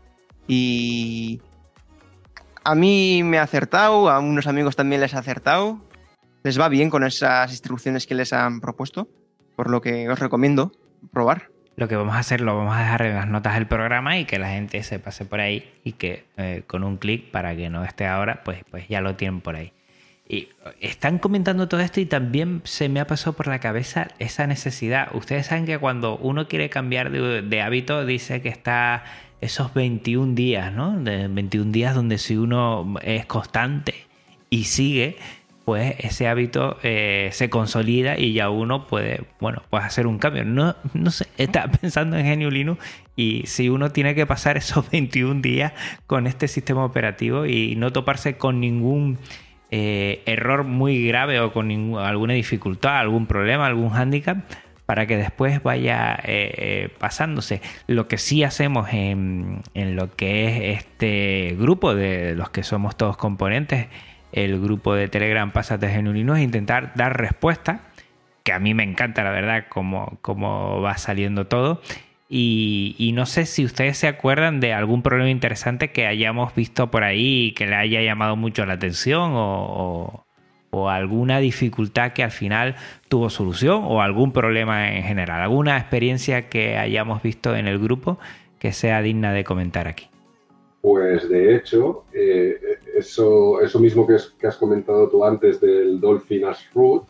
Y a mí me ha acertado, a unos amigos también les ha acertado. Les va bien con esas distribuciones que les han propuesto, por lo que os recomiendo probar. lo que vamos a hacer, lo vamos a dejar en las notas del programa y que la gente se pase por ahí y que con un clic, para que no esté ahora, pues ya lo tienen por ahí. Y están comentando todo esto y también se me ha pasado por la cabeza esa necesidad. Ustedes saben que cuando uno quiere cambiar de hábito, dice que está esos 21 días, ¿no? De 21 días donde si uno es constante y sigue, pues ese hábito se consolida y ya uno puede hacer un cambio. No sé, estaba pensando en GNU Linux y si uno tiene que pasar esos 21 días con este sistema operativo y no toparse con ningún error muy grave o con alguna dificultad, algún problema, algún hándicap, para que después vaya pasándose. Lo que sí hacemos en lo que es este grupo de los que somos todos componentes, el grupo de Telegram Pásate GNU Linux, es intentar dar respuesta, que a mí me encanta, la verdad, cómo va saliendo todo. Y no sé si ustedes se acuerdan de algún problema interesante que hayamos visto por ahí y que le haya llamado mucho la atención o alguna dificultad que al final tuvo solución o algún problema en general. ¿Alguna experiencia que hayamos visto en el grupo que sea digna de comentar aquí? Pues de hecho, eso mismo que has comentado tú antes del Dolphin as root,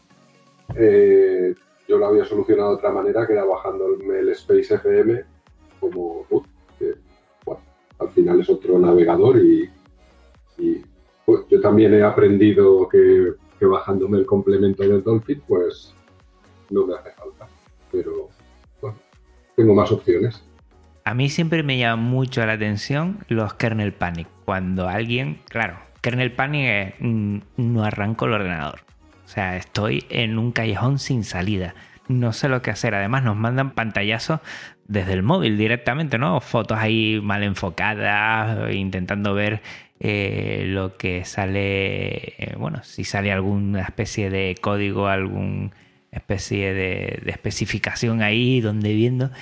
yo lo había solucionado de otra manera, que era bajándome el Space FM como root, que bueno, al final es otro navegador y pues, yo también he aprendido que bajándome el complemento del Dolphin, pues no me hace falta, pero bueno, tengo más opciones. A mí siempre me llama mucho la atención los kernel panic. Cuando alguien, claro, kernel panic es no arranco el ordenador. O sea, estoy en un callejón sin salida. No sé lo que hacer. Además, nos mandan pantallazos desde el móvil directamente, ¿no? Fotos ahí mal enfocadas, intentando ver lo que sale. Si sale alguna especie de código, alguna especie de especificación ahí donde viendo.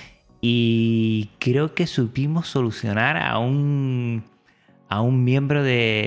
Y creo que supimos solucionar a un miembro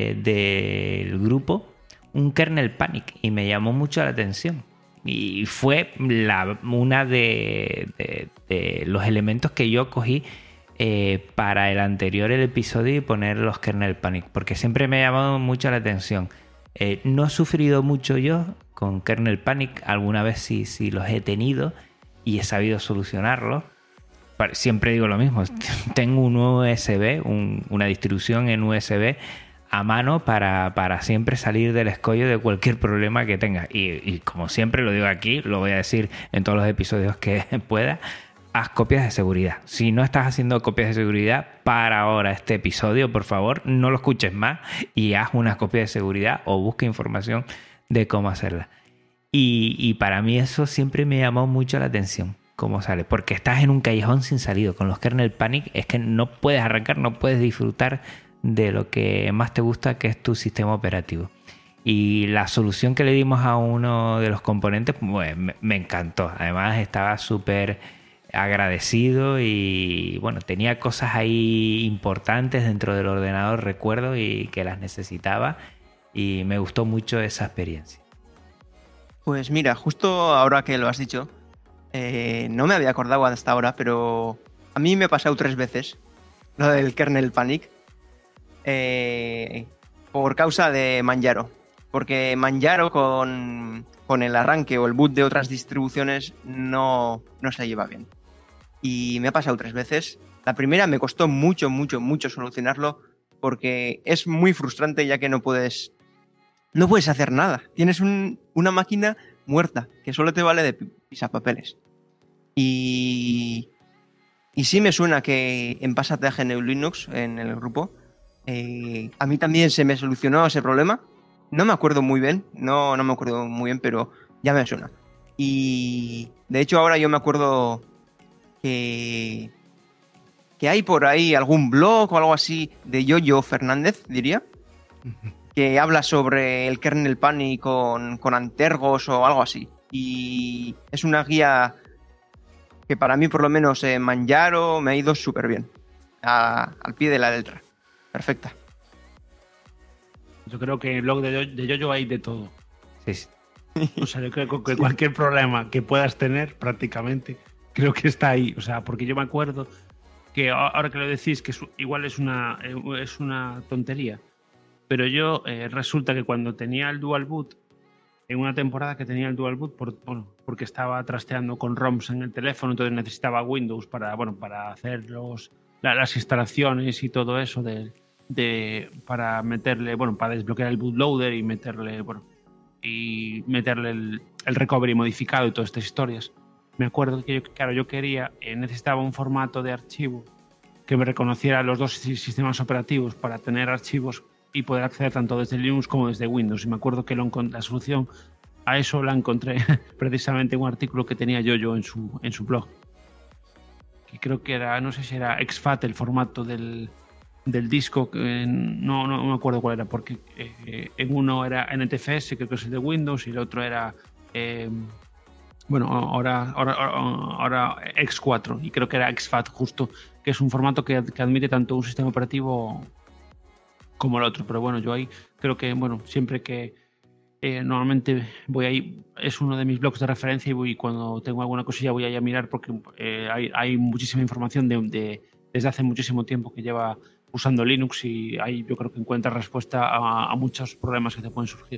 del grupo un kernel panic y me llamó mucho la atención. Y fue una de los elementos que yo cogí para el episodio y poner los kernel panic, porque siempre me ha llamado mucho la atención. No he sufrido mucho yo con kernel panic, alguna vez sí los he tenido y he sabido solucionarlos. Siempre digo lo mismo, tengo un USB, una distribución en USB a mano para siempre salir del escollo de cualquier problema que tenga. Y como siempre lo digo aquí, lo voy a decir en todos los episodios que pueda, haz copias de seguridad. Si no estás haciendo copias de seguridad, para ahora este episodio, por favor, no lo escuches más y haz una copia de seguridad o busca información de cómo hacerla. Y para mí eso siempre me llamó mucho la atención. Cómo sale, porque estás en un callejón sin salida. Con los kernel panic es que no puedes arrancar, no puedes disfrutar de lo que más te gusta, que es tu sistema operativo. Y la solución que le dimos a uno de los componentes, pues, me encantó. Además estaba súper agradecido y bueno, tenía cosas ahí importantes dentro del ordenador, recuerdo, y que las necesitaba y me gustó mucho esa experiencia. Pues mira, justo ahora que lo has dicho, no me había acordado hasta ahora, pero a mí me ha pasado 3 veces lo del kernel panic por causa de Manjaro, porque Manjaro con el arranque o el boot de otras distribuciones no se lleva bien y me ha pasado 3 veces. La primera me costó mucho solucionarlo porque es muy frustrante, ya que no puedes hacer nada, tienes una máquina muerta que solo te vale de pisapapeles. Y sí me suena que en Pásate a GNU Linux, en el grupo, a mí también se me solucionó ese problema. No me acuerdo muy bien, pero ya me suena. Y de hecho ahora yo me acuerdo que hay por ahí algún blog o algo así de Yoyo Fernández, diría, que habla sobre el kernel panic con Antergos o algo así. Y es una guía que para mí, por lo menos en Manjaro, me ha ido súper bien. Al pie de la letra. Perfecta. Yo creo que en el blog de Yoyo hay de todo. Sí. O sea, yo creo que cualquier problema que puedas tener, prácticamente, creo que está ahí. O sea, porque yo me acuerdo que ahora que lo decís, que igual es una tontería, pero yo resulta que cuando tenía el Dual Boot, en una temporada que tenía el Dual Boot, porque estaba trasteando con ROMs en el teléfono, entonces necesitaba Windows para hacer las instalaciones y todo eso para meterle, para desbloquear el bootloader y meterle el recovery modificado y todas estas historias. Me acuerdo que yo necesitaba un formato de archivo que me reconociera los dos sistemas operativos para tener archivos y poder acceder tanto desde Linux como desde Windows. Y me acuerdo que la solución a eso la encontré precisamente en un artículo que tenía yo en su blog. Que creo que era, no sé si era exFAT el formato del disco, no me acuerdo cuál era, porque en uno era NTFS, creo que es el de Windows, y el otro era ahora X4, y creo que era exFAT justo, que es un formato que admite tanto un sistema operativo como el otro. Pero bueno, yo ahí creo que siempre que normalmente voy ahí, es uno de mis blogs de referencia, y cuando tengo alguna cosilla voy ahí a mirar, porque hay muchísima información desde hace muchísimo tiempo que lleva usando Linux, y ahí yo creo que encuentras respuesta a muchos problemas que te pueden surgir.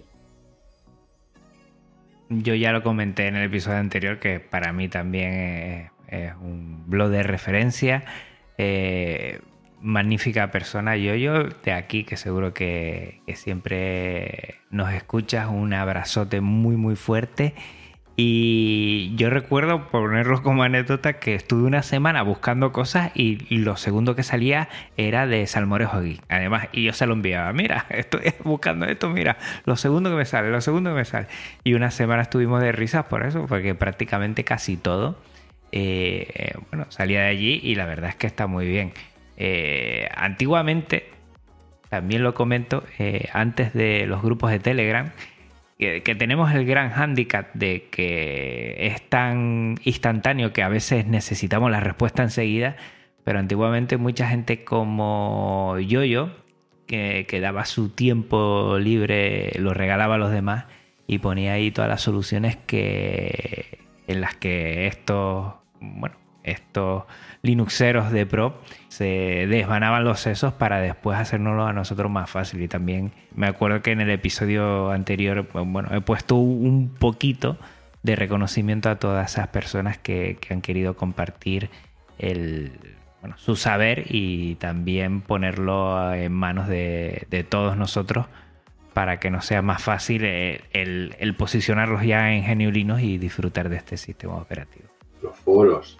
Yo ya lo comenté en el episodio anterior, que para mí también es un blog de referencia. Magnífica persona, Yoyo, de aquí, que seguro que siempre nos escuchas. Un abrazote muy muy fuerte. Y yo recuerdo, por ponerlo como anécdota, que estuve una semana buscando cosas y lo segundo que salía era de Salmorejo Geek. Además, y yo se lo enviaba: mira, estoy buscando esto, mira, lo segundo que me sale. Y una semana estuvimos de risas por eso, porque prácticamente casi todo salía de allí, y la verdad es que está muy bien. Antiguamente, también lo comento, antes de los grupos de Telegram, que tenemos el gran hándicap de que es tan instantáneo que a veces necesitamos la respuesta enseguida, pero antiguamente mucha gente como Yoyo, que daba su tiempo libre, lo regalaba a los demás y ponía ahí todas las soluciones en las que estos Linuxeros de pro se desvanaban los sesos para después hacérnoslo a nosotros más fácil. Y también me acuerdo que en el episodio anterior he puesto un poquito de reconocimiento a todas esas personas que han querido compartir su saber, y también ponerlo en manos de todos nosotros para que nos sea más fácil el posicionarlos ya en GNU Linux y disfrutar de este sistema operativo. Los foros.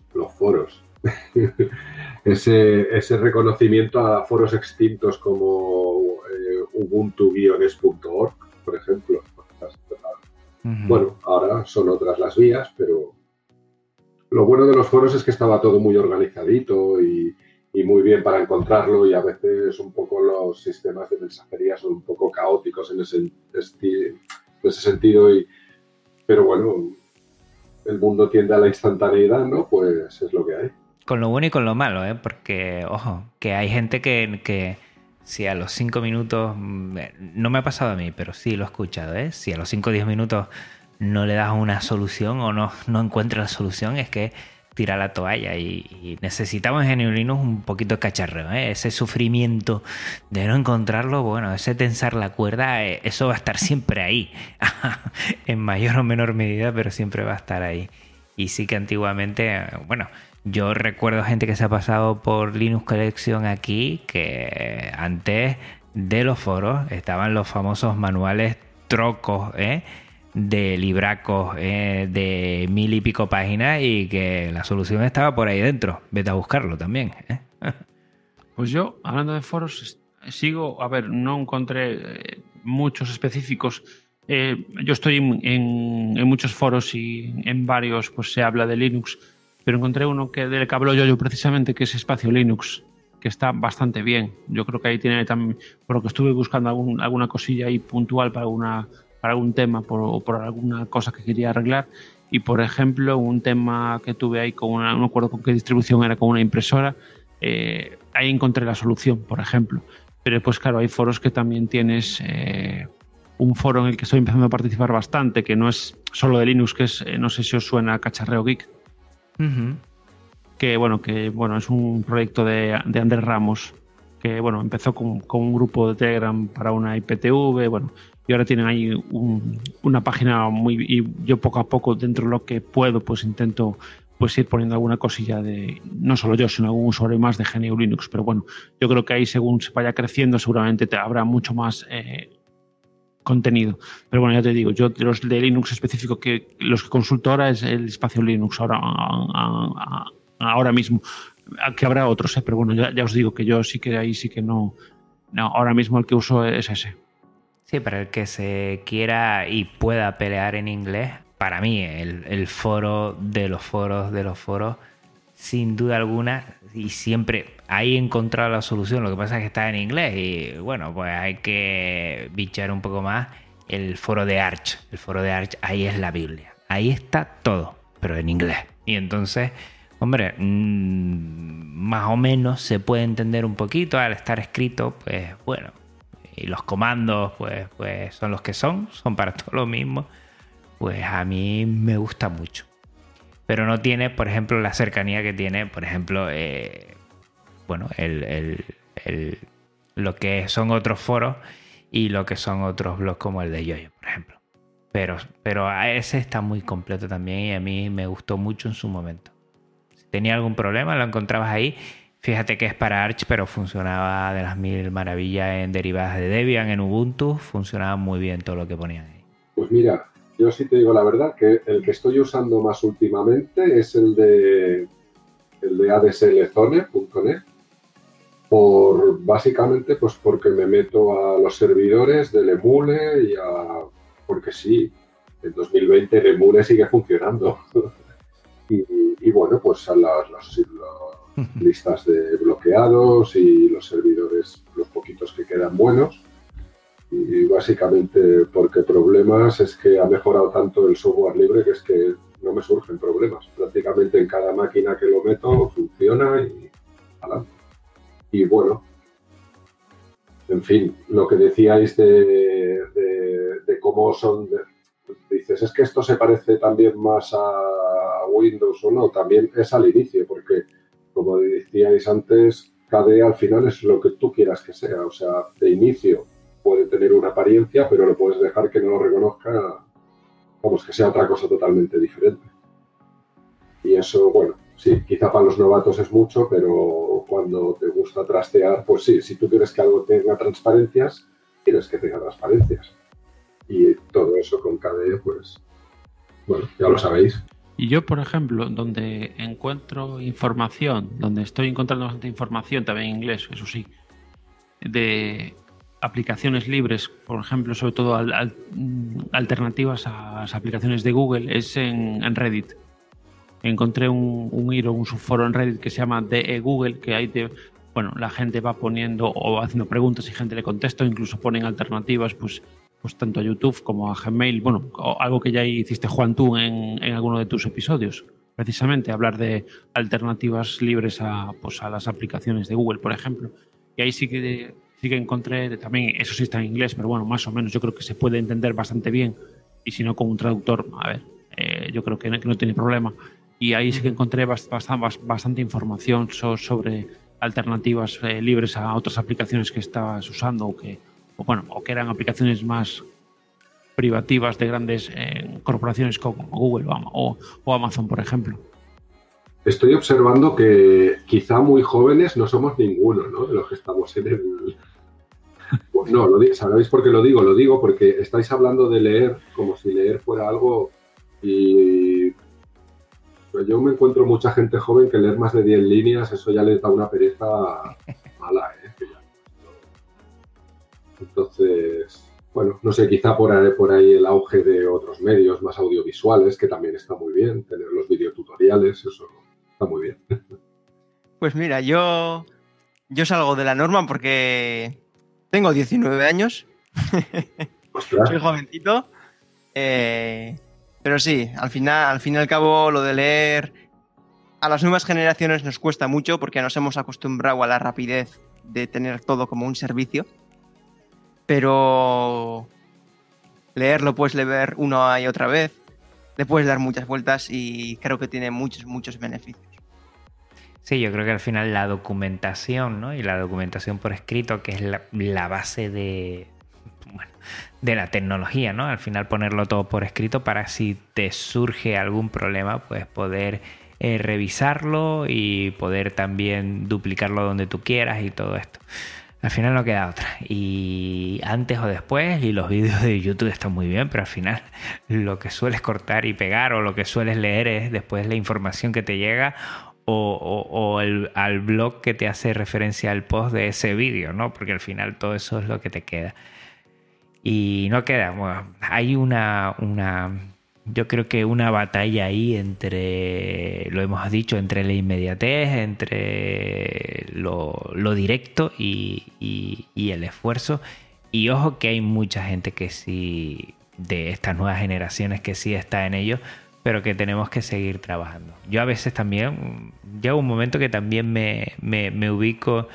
Ese reconocimiento a foros extintos como ubuntu-es.org, por ejemplo. Uh-huh. Bueno, ahora son otras las vías, pero lo bueno de los foros es que estaba todo muy organizadito y muy bien para encontrarlo, y a veces un poco los sistemas de mensajería son un poco caóticos en ese sentido, pero bueno, el mundo tiende a la instantaneidad, ¿no? Pues es lo que hay. Con lo bueno y con lo malo, porque, ojo, que hay gente que si a los 5 minutos, no me ha pasado a mí, pero sí lo he escuchado, si a los 5 o 10 minutos no le das una solución o no encuentras la solución, es que tira la toalla, y necesitamos en GNU Linux un poquito de cacharreo, ese sufrimiento de no encontrarlo, ese tensar la cuerda, eso va a estar siempre ahí, en mayor o menor medida, pero siempre va a estar ahí. Y sí que antiguamente, yo recuerdo gente que se ha pasado por Linux Collection aquí, que antes de los foros estaban los famosos manuales trocos, de libracos de 1000 y pico páginas, y que la solución estaba por ahí dentro. Vete a buscarlo también. Pues yo, hablando de foros, no encontré muchos específicos. Yo estoy en muchos foros, y en varios pues se habla de Linux, pero encontré uno del que hablo yo precisamente, que es Espacio Linux, que está bastante bien. Yo creo que ahí tiene también, por lo que estuve buscando alguna cosilla ahí puntual para algún tema o por alguna cosa que quería arreglar. Y por ejemplo, un tema que tuve ahí no me acuerdo con qué distribución era, con una impresora, ahí encontré la solución, por ejemplo. Pero pues claro, hay foros que también tienes, un foro en el que estoy empezando a participar bastante, que no es solo de Linux, que es, no sé si os suena, Cacharreo Geek. Ujú. que es un proyecto de Andrés Ramos, que empezó con un grupo de Telegram para una IPTV, y ahora tienen ahí una página y yo poco a poco, dentro de lo que puedo, pues intento pues ir poniendo alguna cosilla de, no solo yo, sino algún usuario más de GNU Linux, pero yo creo que ahí según se vaya creciendo seguramente habrá mucho más contenido. Pero ya te digo, yo de los de Linux específico, que los que consulto ahora es el espacio Linux ahora mismo, que habrá otros, pero ya os digo que yo sí que ahí sí que no, ahora mismo el que uso es ese. Sí, para el que se quiera y pueda pelear en inglés, para mí el foro de los foros, sin duda alguna, y siempre ahí he encontrado la solución. Lo que pasa es que está en inglés y pues hay que bichar un poco más. El foro de Arch, ahí es la Biblia, ahí está todo, pero en inglés. Y entonces, hombre, más o menos se puede entender un poquito al estar escrito, pues bueno. Y los comandos, pues son los que son para todo lo mismo. Pues a mí me gusta mucho. Pero no tiene, por ejemplo, la cercanía que tiene, por ejemplo, lo que son otros foros y lo que son otros blogs como el de Yoyo, por ejemplo. Pero a ese está muy completo también y a mí me gustó mucho en su momento. Si tenía algún problema, lo encontrabas ahí. Fíjate que es para Arch, pero funcionaba de las mil maravillas en derivadas de Debian, en Ubuntu. Funcionaba muy bien todo lo que ponían ahí. Pues mira, yo sí te digo la verdad que el que estoy usando más últimamente es el de adslzone.net, básicamente pues porque me meto a los servidores del Emule porque sí, en 2020 el Emule sigue funcionando. y pues a las listas de bloqueados y los servidores, los poquitos que quedan buenos. Y básicamente porque problemas es que ha mejorado tanto el software libre que es que no me surgen problemas. Prácticamente en cada máquina que lo meto funciona y adelante. Y en fin, lo que decíais de cómo son... dices, es que esto se parece también más a Windows o no, también es al inicio, porque como decíais antes, KDE al final es lo que tú quieras que sea, o sea, de inicio puede tener una apariencia, pero lo puedes dejar que no lo reconozca, que sea otra cosa totalmente diferente. Y eso, sí, quizá para los novatos es mucho, pero cuando te gusta trastear, pues sí, si tú quieres que algo tenga transparencias, quieres que tenga transparencias. Y todo eso con KDE, pues, ya lo sabéis. Y yo, por ejemplo, donde encuentro información, donde estoy encontrando bastante información, también en inglés, eso sí, de aplicaciones libres, por ejemplo, sobre todo alternativas a las aplicaciones de Google, es en Reddit. Encontré un hilo, un subforo en Reddit que se llama DE Google, que ahí la gente va poniendo o haciendo preguntas y gente le contesta, o incluso ponen alternativas, pues tanto a YouTube como a Gmail, algo que ya hiciste, Juan, tú en alguno de tus episodios, precisamente hablar de alternativas libres a las aplicaciones de Google, por ejemplo. Y ahí sí que encontré, también eso sí está en inglés, pero más o menos yo creo que se puede entender bastante bien, y si no con un traductor, yo creo que no tiene problema. Y ahí sí que encontré bastante información sobre alternativas libres a otras aplicaciones que estabas usando o que eran aplicaciones más privativas de grandes corporaciones como Google o Amazon, por ejemplo. Estoy observando que quizá muy jóvenes no somos ninguno, ¿no?, de los que estamos en el... Pues no, ¿sabéis por qué lo digo? Lo digo porque estáis hablando de leer como si leer fuera algo y... Yo me encuentro mucha gente joven que leer más de 10 líneas, eso ya les da una pereza mala, ¿eh? Entonces, no sé, quizá por ahí el auge de otros medios más audiovisuales, que también está muy bien, tener los videotutoriales, eso está muy bien. Pues mira, yo salgo de la norma porque tengo 19 años, soy jovencito, pero sí, al fin y al cabo lo de leer a las nuevas generaciones nos cuesta mucho porque nos hemos acostumbrado a la rapidez de tener todo como un servicio. Pero leerlo puedes leer una y otra vez. le puedes dar muchas vueltas y creo que tiene muchos beneficios. Sí, yo creo que al final la documentación, ¿no? Y la documentación por escrito, que es la base de la tecnología, ¿no? Al final ponerlo todo por escrito para si te surge algún problema, pues poder revisarlo y poder también duplicarlo donde tú quieras y todo esto. Al final no queda otra. Y antes o después, y los vídeos de YouTube están muy bien, pero al final lo que sueles cortar y pegar o lo que sueles leer es después la información que te llega o al blog que te hace referencia al post de ese vídeo, ¿no? Porque al final todo eso es lo que te queda. Y no queda, bueno, hay yo creo que una batalla ahí entre, lo hemos dicho, entre la inmediatez, entre lo directo y el esfuerzo. Y ojo que hay mucha gente que sí, de estas nuevas generaciones, que sí está en ello, pero que tenemos que seguir trabajando. Yo a veces también, llega un momento que también me ubico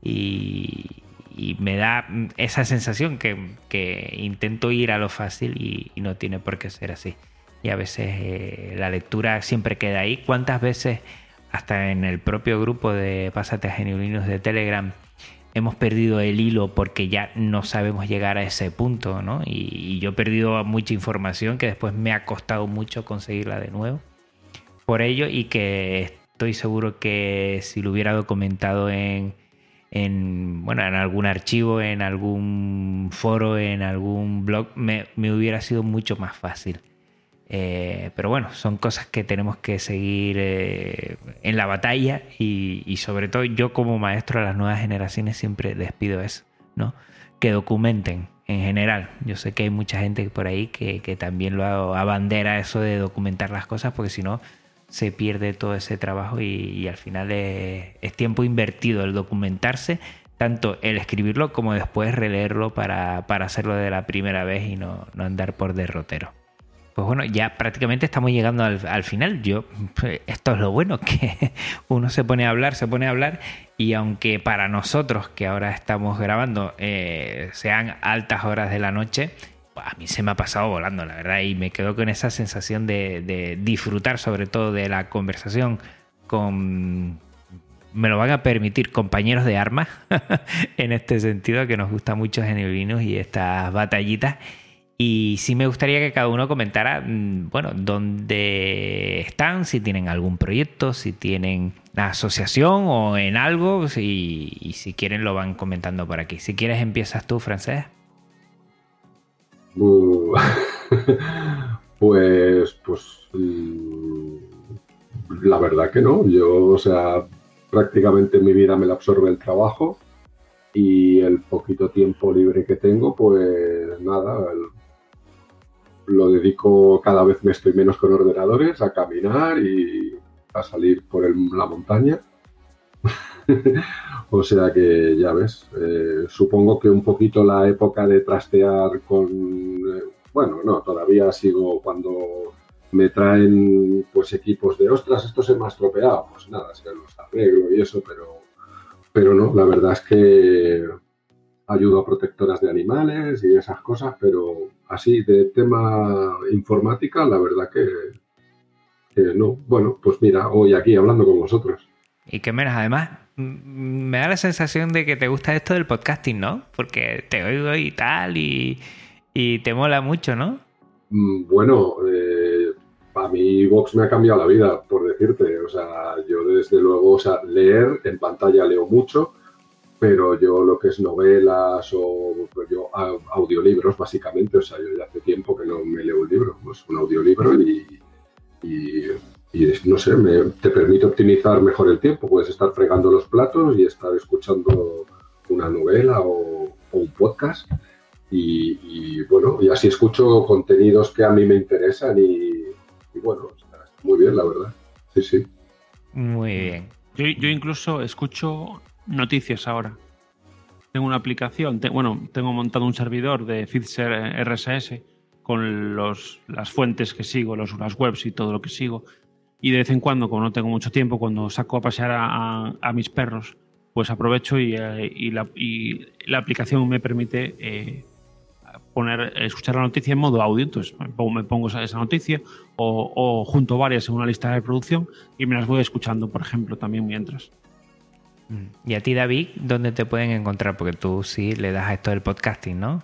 y me da esa sensación que intento ir a lo fácil y no tiene por qué ser así. Y a veces la lectura siempre queda ahí. ¿Cuántas veces, hasta en el propio grupo de Pásate a GNU Linux de Telegram, hemos perdido el hilo porque ya no sabemos llegar a ese punto, ¿no? Y yo he perdido mucha información que después me ha costado mucho conseguirla de nuevo por ello, y que estoy seguro que si lo hubiera documentado en algún archivo, en algún foro, en algún blog, me hubiera sido mucho más fácil. Pero bueno, son cosas que tenemos que seguir en la batalla y sobre todo yo como maestro a las nuevas generaciones siempre les pido eso, ¿no? Que documenten en general. Yo sé que hay mucha gente por ahí que también lo abandera eso de documentar las cosas, porque si no se pierde todo ese trabajo y al final es tiempo invertido el documentarse, tanto el escribirlo como después releerlo para hacerlo de la primera vez y no andar por derrotero. Pues bueno, ya prácticamente estamos llegando al final. Esto es lo bueno, que uno se pone a hablar y aunque para nosotros que ahora estamos grabando sean altas horas de la noche, a mí se me ha pasado volando, la verdad, y me quedo con esa sensación de disfrutar sobre todo de la conversación con, me lo van a permitir, compañeros de armas, en este sentido, que nos gusta mucho GNU Linux y estas batallitas. Y sí me gustaría que cada uno comentara, bueno, dónde están, si tienen algún proyecto, si tienen una asociación o en algo, y si quieren lo van comentando por aquí. Si quieres empiezas tú, Francés. Pues la verdad que no. Yo, o sea, prácticamente mi vida me la absorbe el trabajo y el poquito tiempo libre que tengo, pues nada, lo dedico, cada vez me estoy menos con ordenadores, a caminar y a salir por la montaña. O sea que ya ves, supongo que un poquito la época de trastear con... bueno, no, todavía sigo cuando me traen pues equipos de ostras, esto se me ha estropeado, pues nada, es que los arreglo y eso, pero no, la verdad es que ayudo a protectoras de animales y esas cosas, pero así de tema informática, la verdad que no. Bueno, pues mira, hoy aquí hablando con vosotros. Y que menos, además, me da la sensación de que te gusta esto del podcasting, ¿no? Porque te oigo y tal, y te mola mucho, ¿no? Bueno, a mí Vox me ha cambiado la vida, por decirte. O sea, yo desde luego, o sea, leer, en pantalla leo mucho, pero yo lo que es novelas o pues yo audiolibros, básicamente, o sea, yo ya hace tiempo que no me leo un libro, pues un audiolibro y no sé, te permite optimizar mejor el tiempo. Puedes estar fregando los platos y estar escuchando una novela o un podcast y bueno, y así escucho contenidos que a mí me interesan y bueno, está muy bien, la verdad. Sí, sí. Muy bien. Yo incluso escucho noticias ahora. Tengo una aplicación, tengo montado un servidor de Feedser RSS con las fuentes que sigo, las webs y todo lo que sigo. Y de vez en cuando, como no tengo mucho tiempo, cuando saco a pasear a mis perros, pues aprovecho y la aplicación me permite escuchar la noticia en modo audio. Entonces me pongo esa noticia o junto varias en una lista de reproducción y me las voy escuchando, por ejemplo, también mientras. Y a ti, David, ¿dónde te pueden encontrar? Porque tú sí le das a esto del podcasting, ¿no?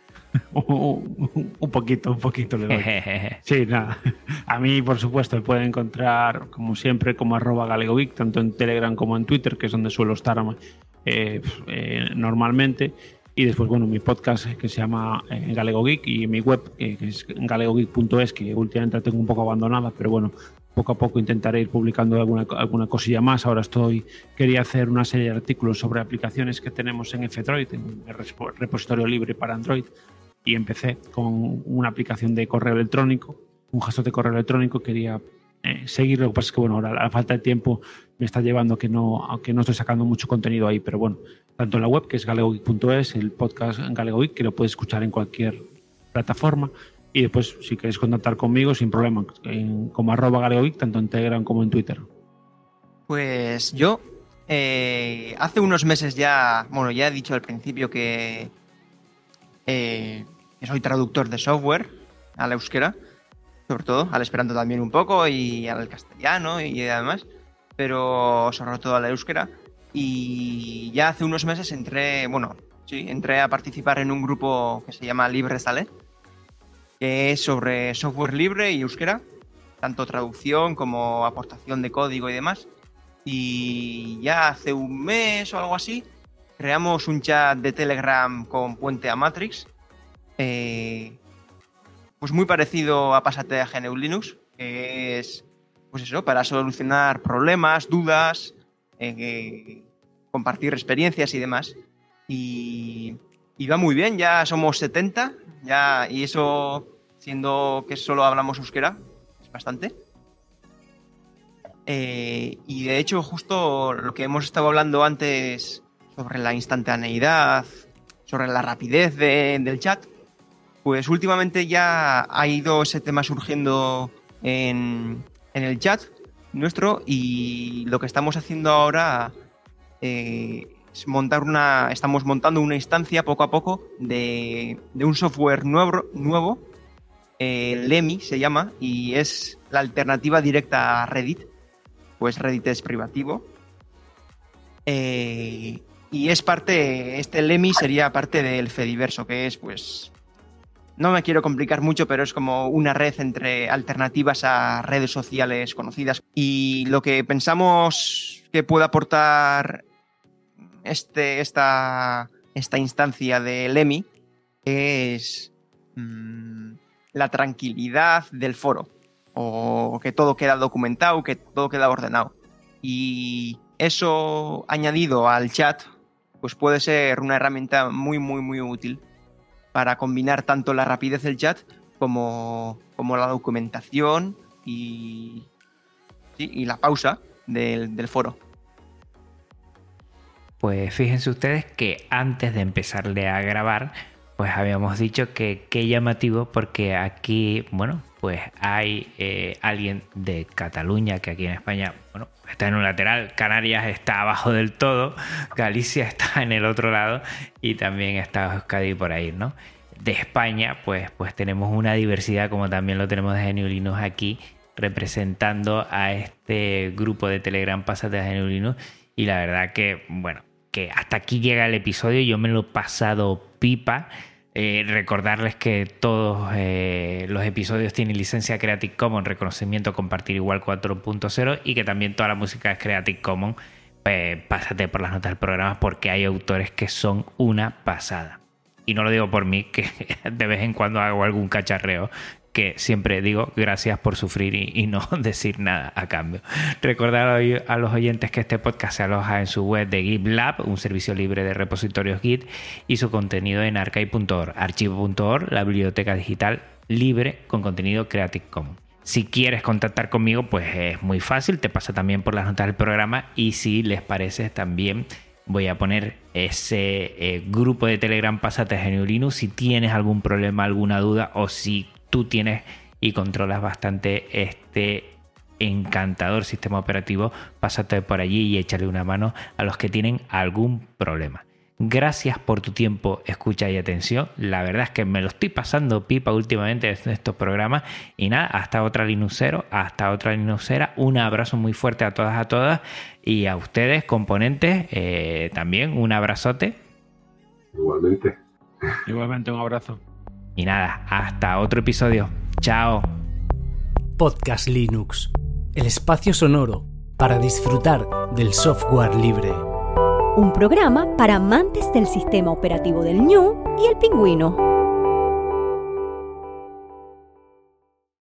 Un poquito le doy. Sí, nada. A mí, por supuesto, me pueden encontrar, como siempre, como @galegogeek, tanto en Telegram como en Twitter, que es donde suelo estar normalmente. Y después, bueno, mi podcast que se llama GalegoGeek, y mi web que es galegogeek.es, que últimamente la tengo un poco abandonada, pero bueno, poco a poco intentaré ir publicando alguna cosilla más. Ahora quería hacer una serie de artículos sobre aplicaciones que tenemos en F-Droid, en el repositorio libre para Android, y empecé con una aplicación de correo electrónico, un gestor de correo electrónico. Quería seguir, lo que pasa es que bueno, ahora la falta de tiempo me está llevando a que no estoy sacando mucho contenido ahí, pero bueno, tanto en la web, que es galegogeek.es, el podcast en GalegoGeek, que lo puedes escuchar en cualquier plataforma, y después si queréis contactar conmigo sin problema, como @galegogeek, tanto en Telegram como en Twitter. Pues yo hace unos meses ya he dicho al principio que soy traductor de software al euskera, sobre todo, al esperanto también un poco, y al castellano y además, pero sobre todo al euskera. Y ya hace unos meses entré a participar en un grupo que se llama LibreSale, que es sobre software libre y euskera, tanto traducción como aportación de código y demás. Y ya hace un mes o algo así creamos un chat de Telegram con puente a Matrix, pues muy parecido a Pásate a GNU Linux, que es pues eso, para solucionar problemas, dudas, compartir experiencias y demás. Y va muy bien, ya somos 70, y eso, siendo que solo hablamos euskera, es bastante. Y de hecho, justo lo que hemos estado hablando antes sobre la instantaneidad, sobre la rapidez del chat, pues últimamente ya ha ido ese tema surgiendo en el chat nuestro, y lo que estamos haciendo ahora es estamos montando una instancia poco a poco de un software nuevo, Lemmy se llama, y es la alternativa directa a Reddit. Pues Reddit es privativo, y este Lemmy sería parte del Fediverso, que es, pues, no me quiero complicar mucho, pero es como una red entre alternativas a redes sociales conocidas. Y lo que pensamos que puede aportar esta instancia de Lemmy es la tranquilidad del foro, o que todo queda documentado, que todo queda ordenado. Y eso, añadido al chat, pues puede ser una herramienta muy, muy, muy útil para combinar tanto la rapidez del chat como la documentación y la pausa del foro. Pues fíjense ustedes que antes de empezarle a grabar, pues habíamos dicho que qué llamativo, porque aquí, bueno, pues hay alguien de Cataluña, que aquí en España, bueno, está en un lateral, Canarias está abajo del todo, Galicia está en el otro lado, y también está Euskadi por ahí, ¿no? De España, pues tenemos una diversidad, como también lo tenemos de GNU Linux aquí, representando a este grupo de Telegram Pásate a GNU Linux. Y la verdad que, bueno, que hasta aquí llega el episodio. Yo me lo he pasado pipa. Recordarles que todos los episodios tienen licencia Creative Commons, reconocimiento compartir igual 4.0, y que también toda la música es Creative Commons. Pásate por las notas del programa, porque hay autores que son una pasada. Y no lo digo por mí, que de vez en cuando hago algún cacharreo, que siempre digo gracias por sufrir y no decir nada a cambio. Recordar a los oyentes que este podcast se aloja en su web de GitLab, un servicio libre de repositorios Git, y su contenido en archive.org, archivo.org, la biblioteca digital libre con contenido Creative Commons. Si quieres contactar conmigo, pues es muy fácil, te pasa también por las notas del programa, y si les parece también voy a poner ese grupo de Telegram Pásate a GNU Linux. Si tienes algún problema, alguna duda, o si tú tienes y controlas bastante este encantador sistema operativo, pásate por allí y échale una mano a los que tienen algún problema. Gracias por tu tiempo, escucha y atención. La verdad es que me lo estoy pasando pipa últimamente en estos programas. Y nada, hasta otra Linuxero, hasta otra Linuxera. Un abrazo muy fuerte a todas. Y a ustedes, componentes, también un abrazote. Igualmente. Igualmente, un abrazo. Y nada, hasta otro episodio. Chao. Podcast Linux, el espacio sonoro para disfrutar del software libre. Un programa para amantes del sistema operativo del Ñu y el Pingüino.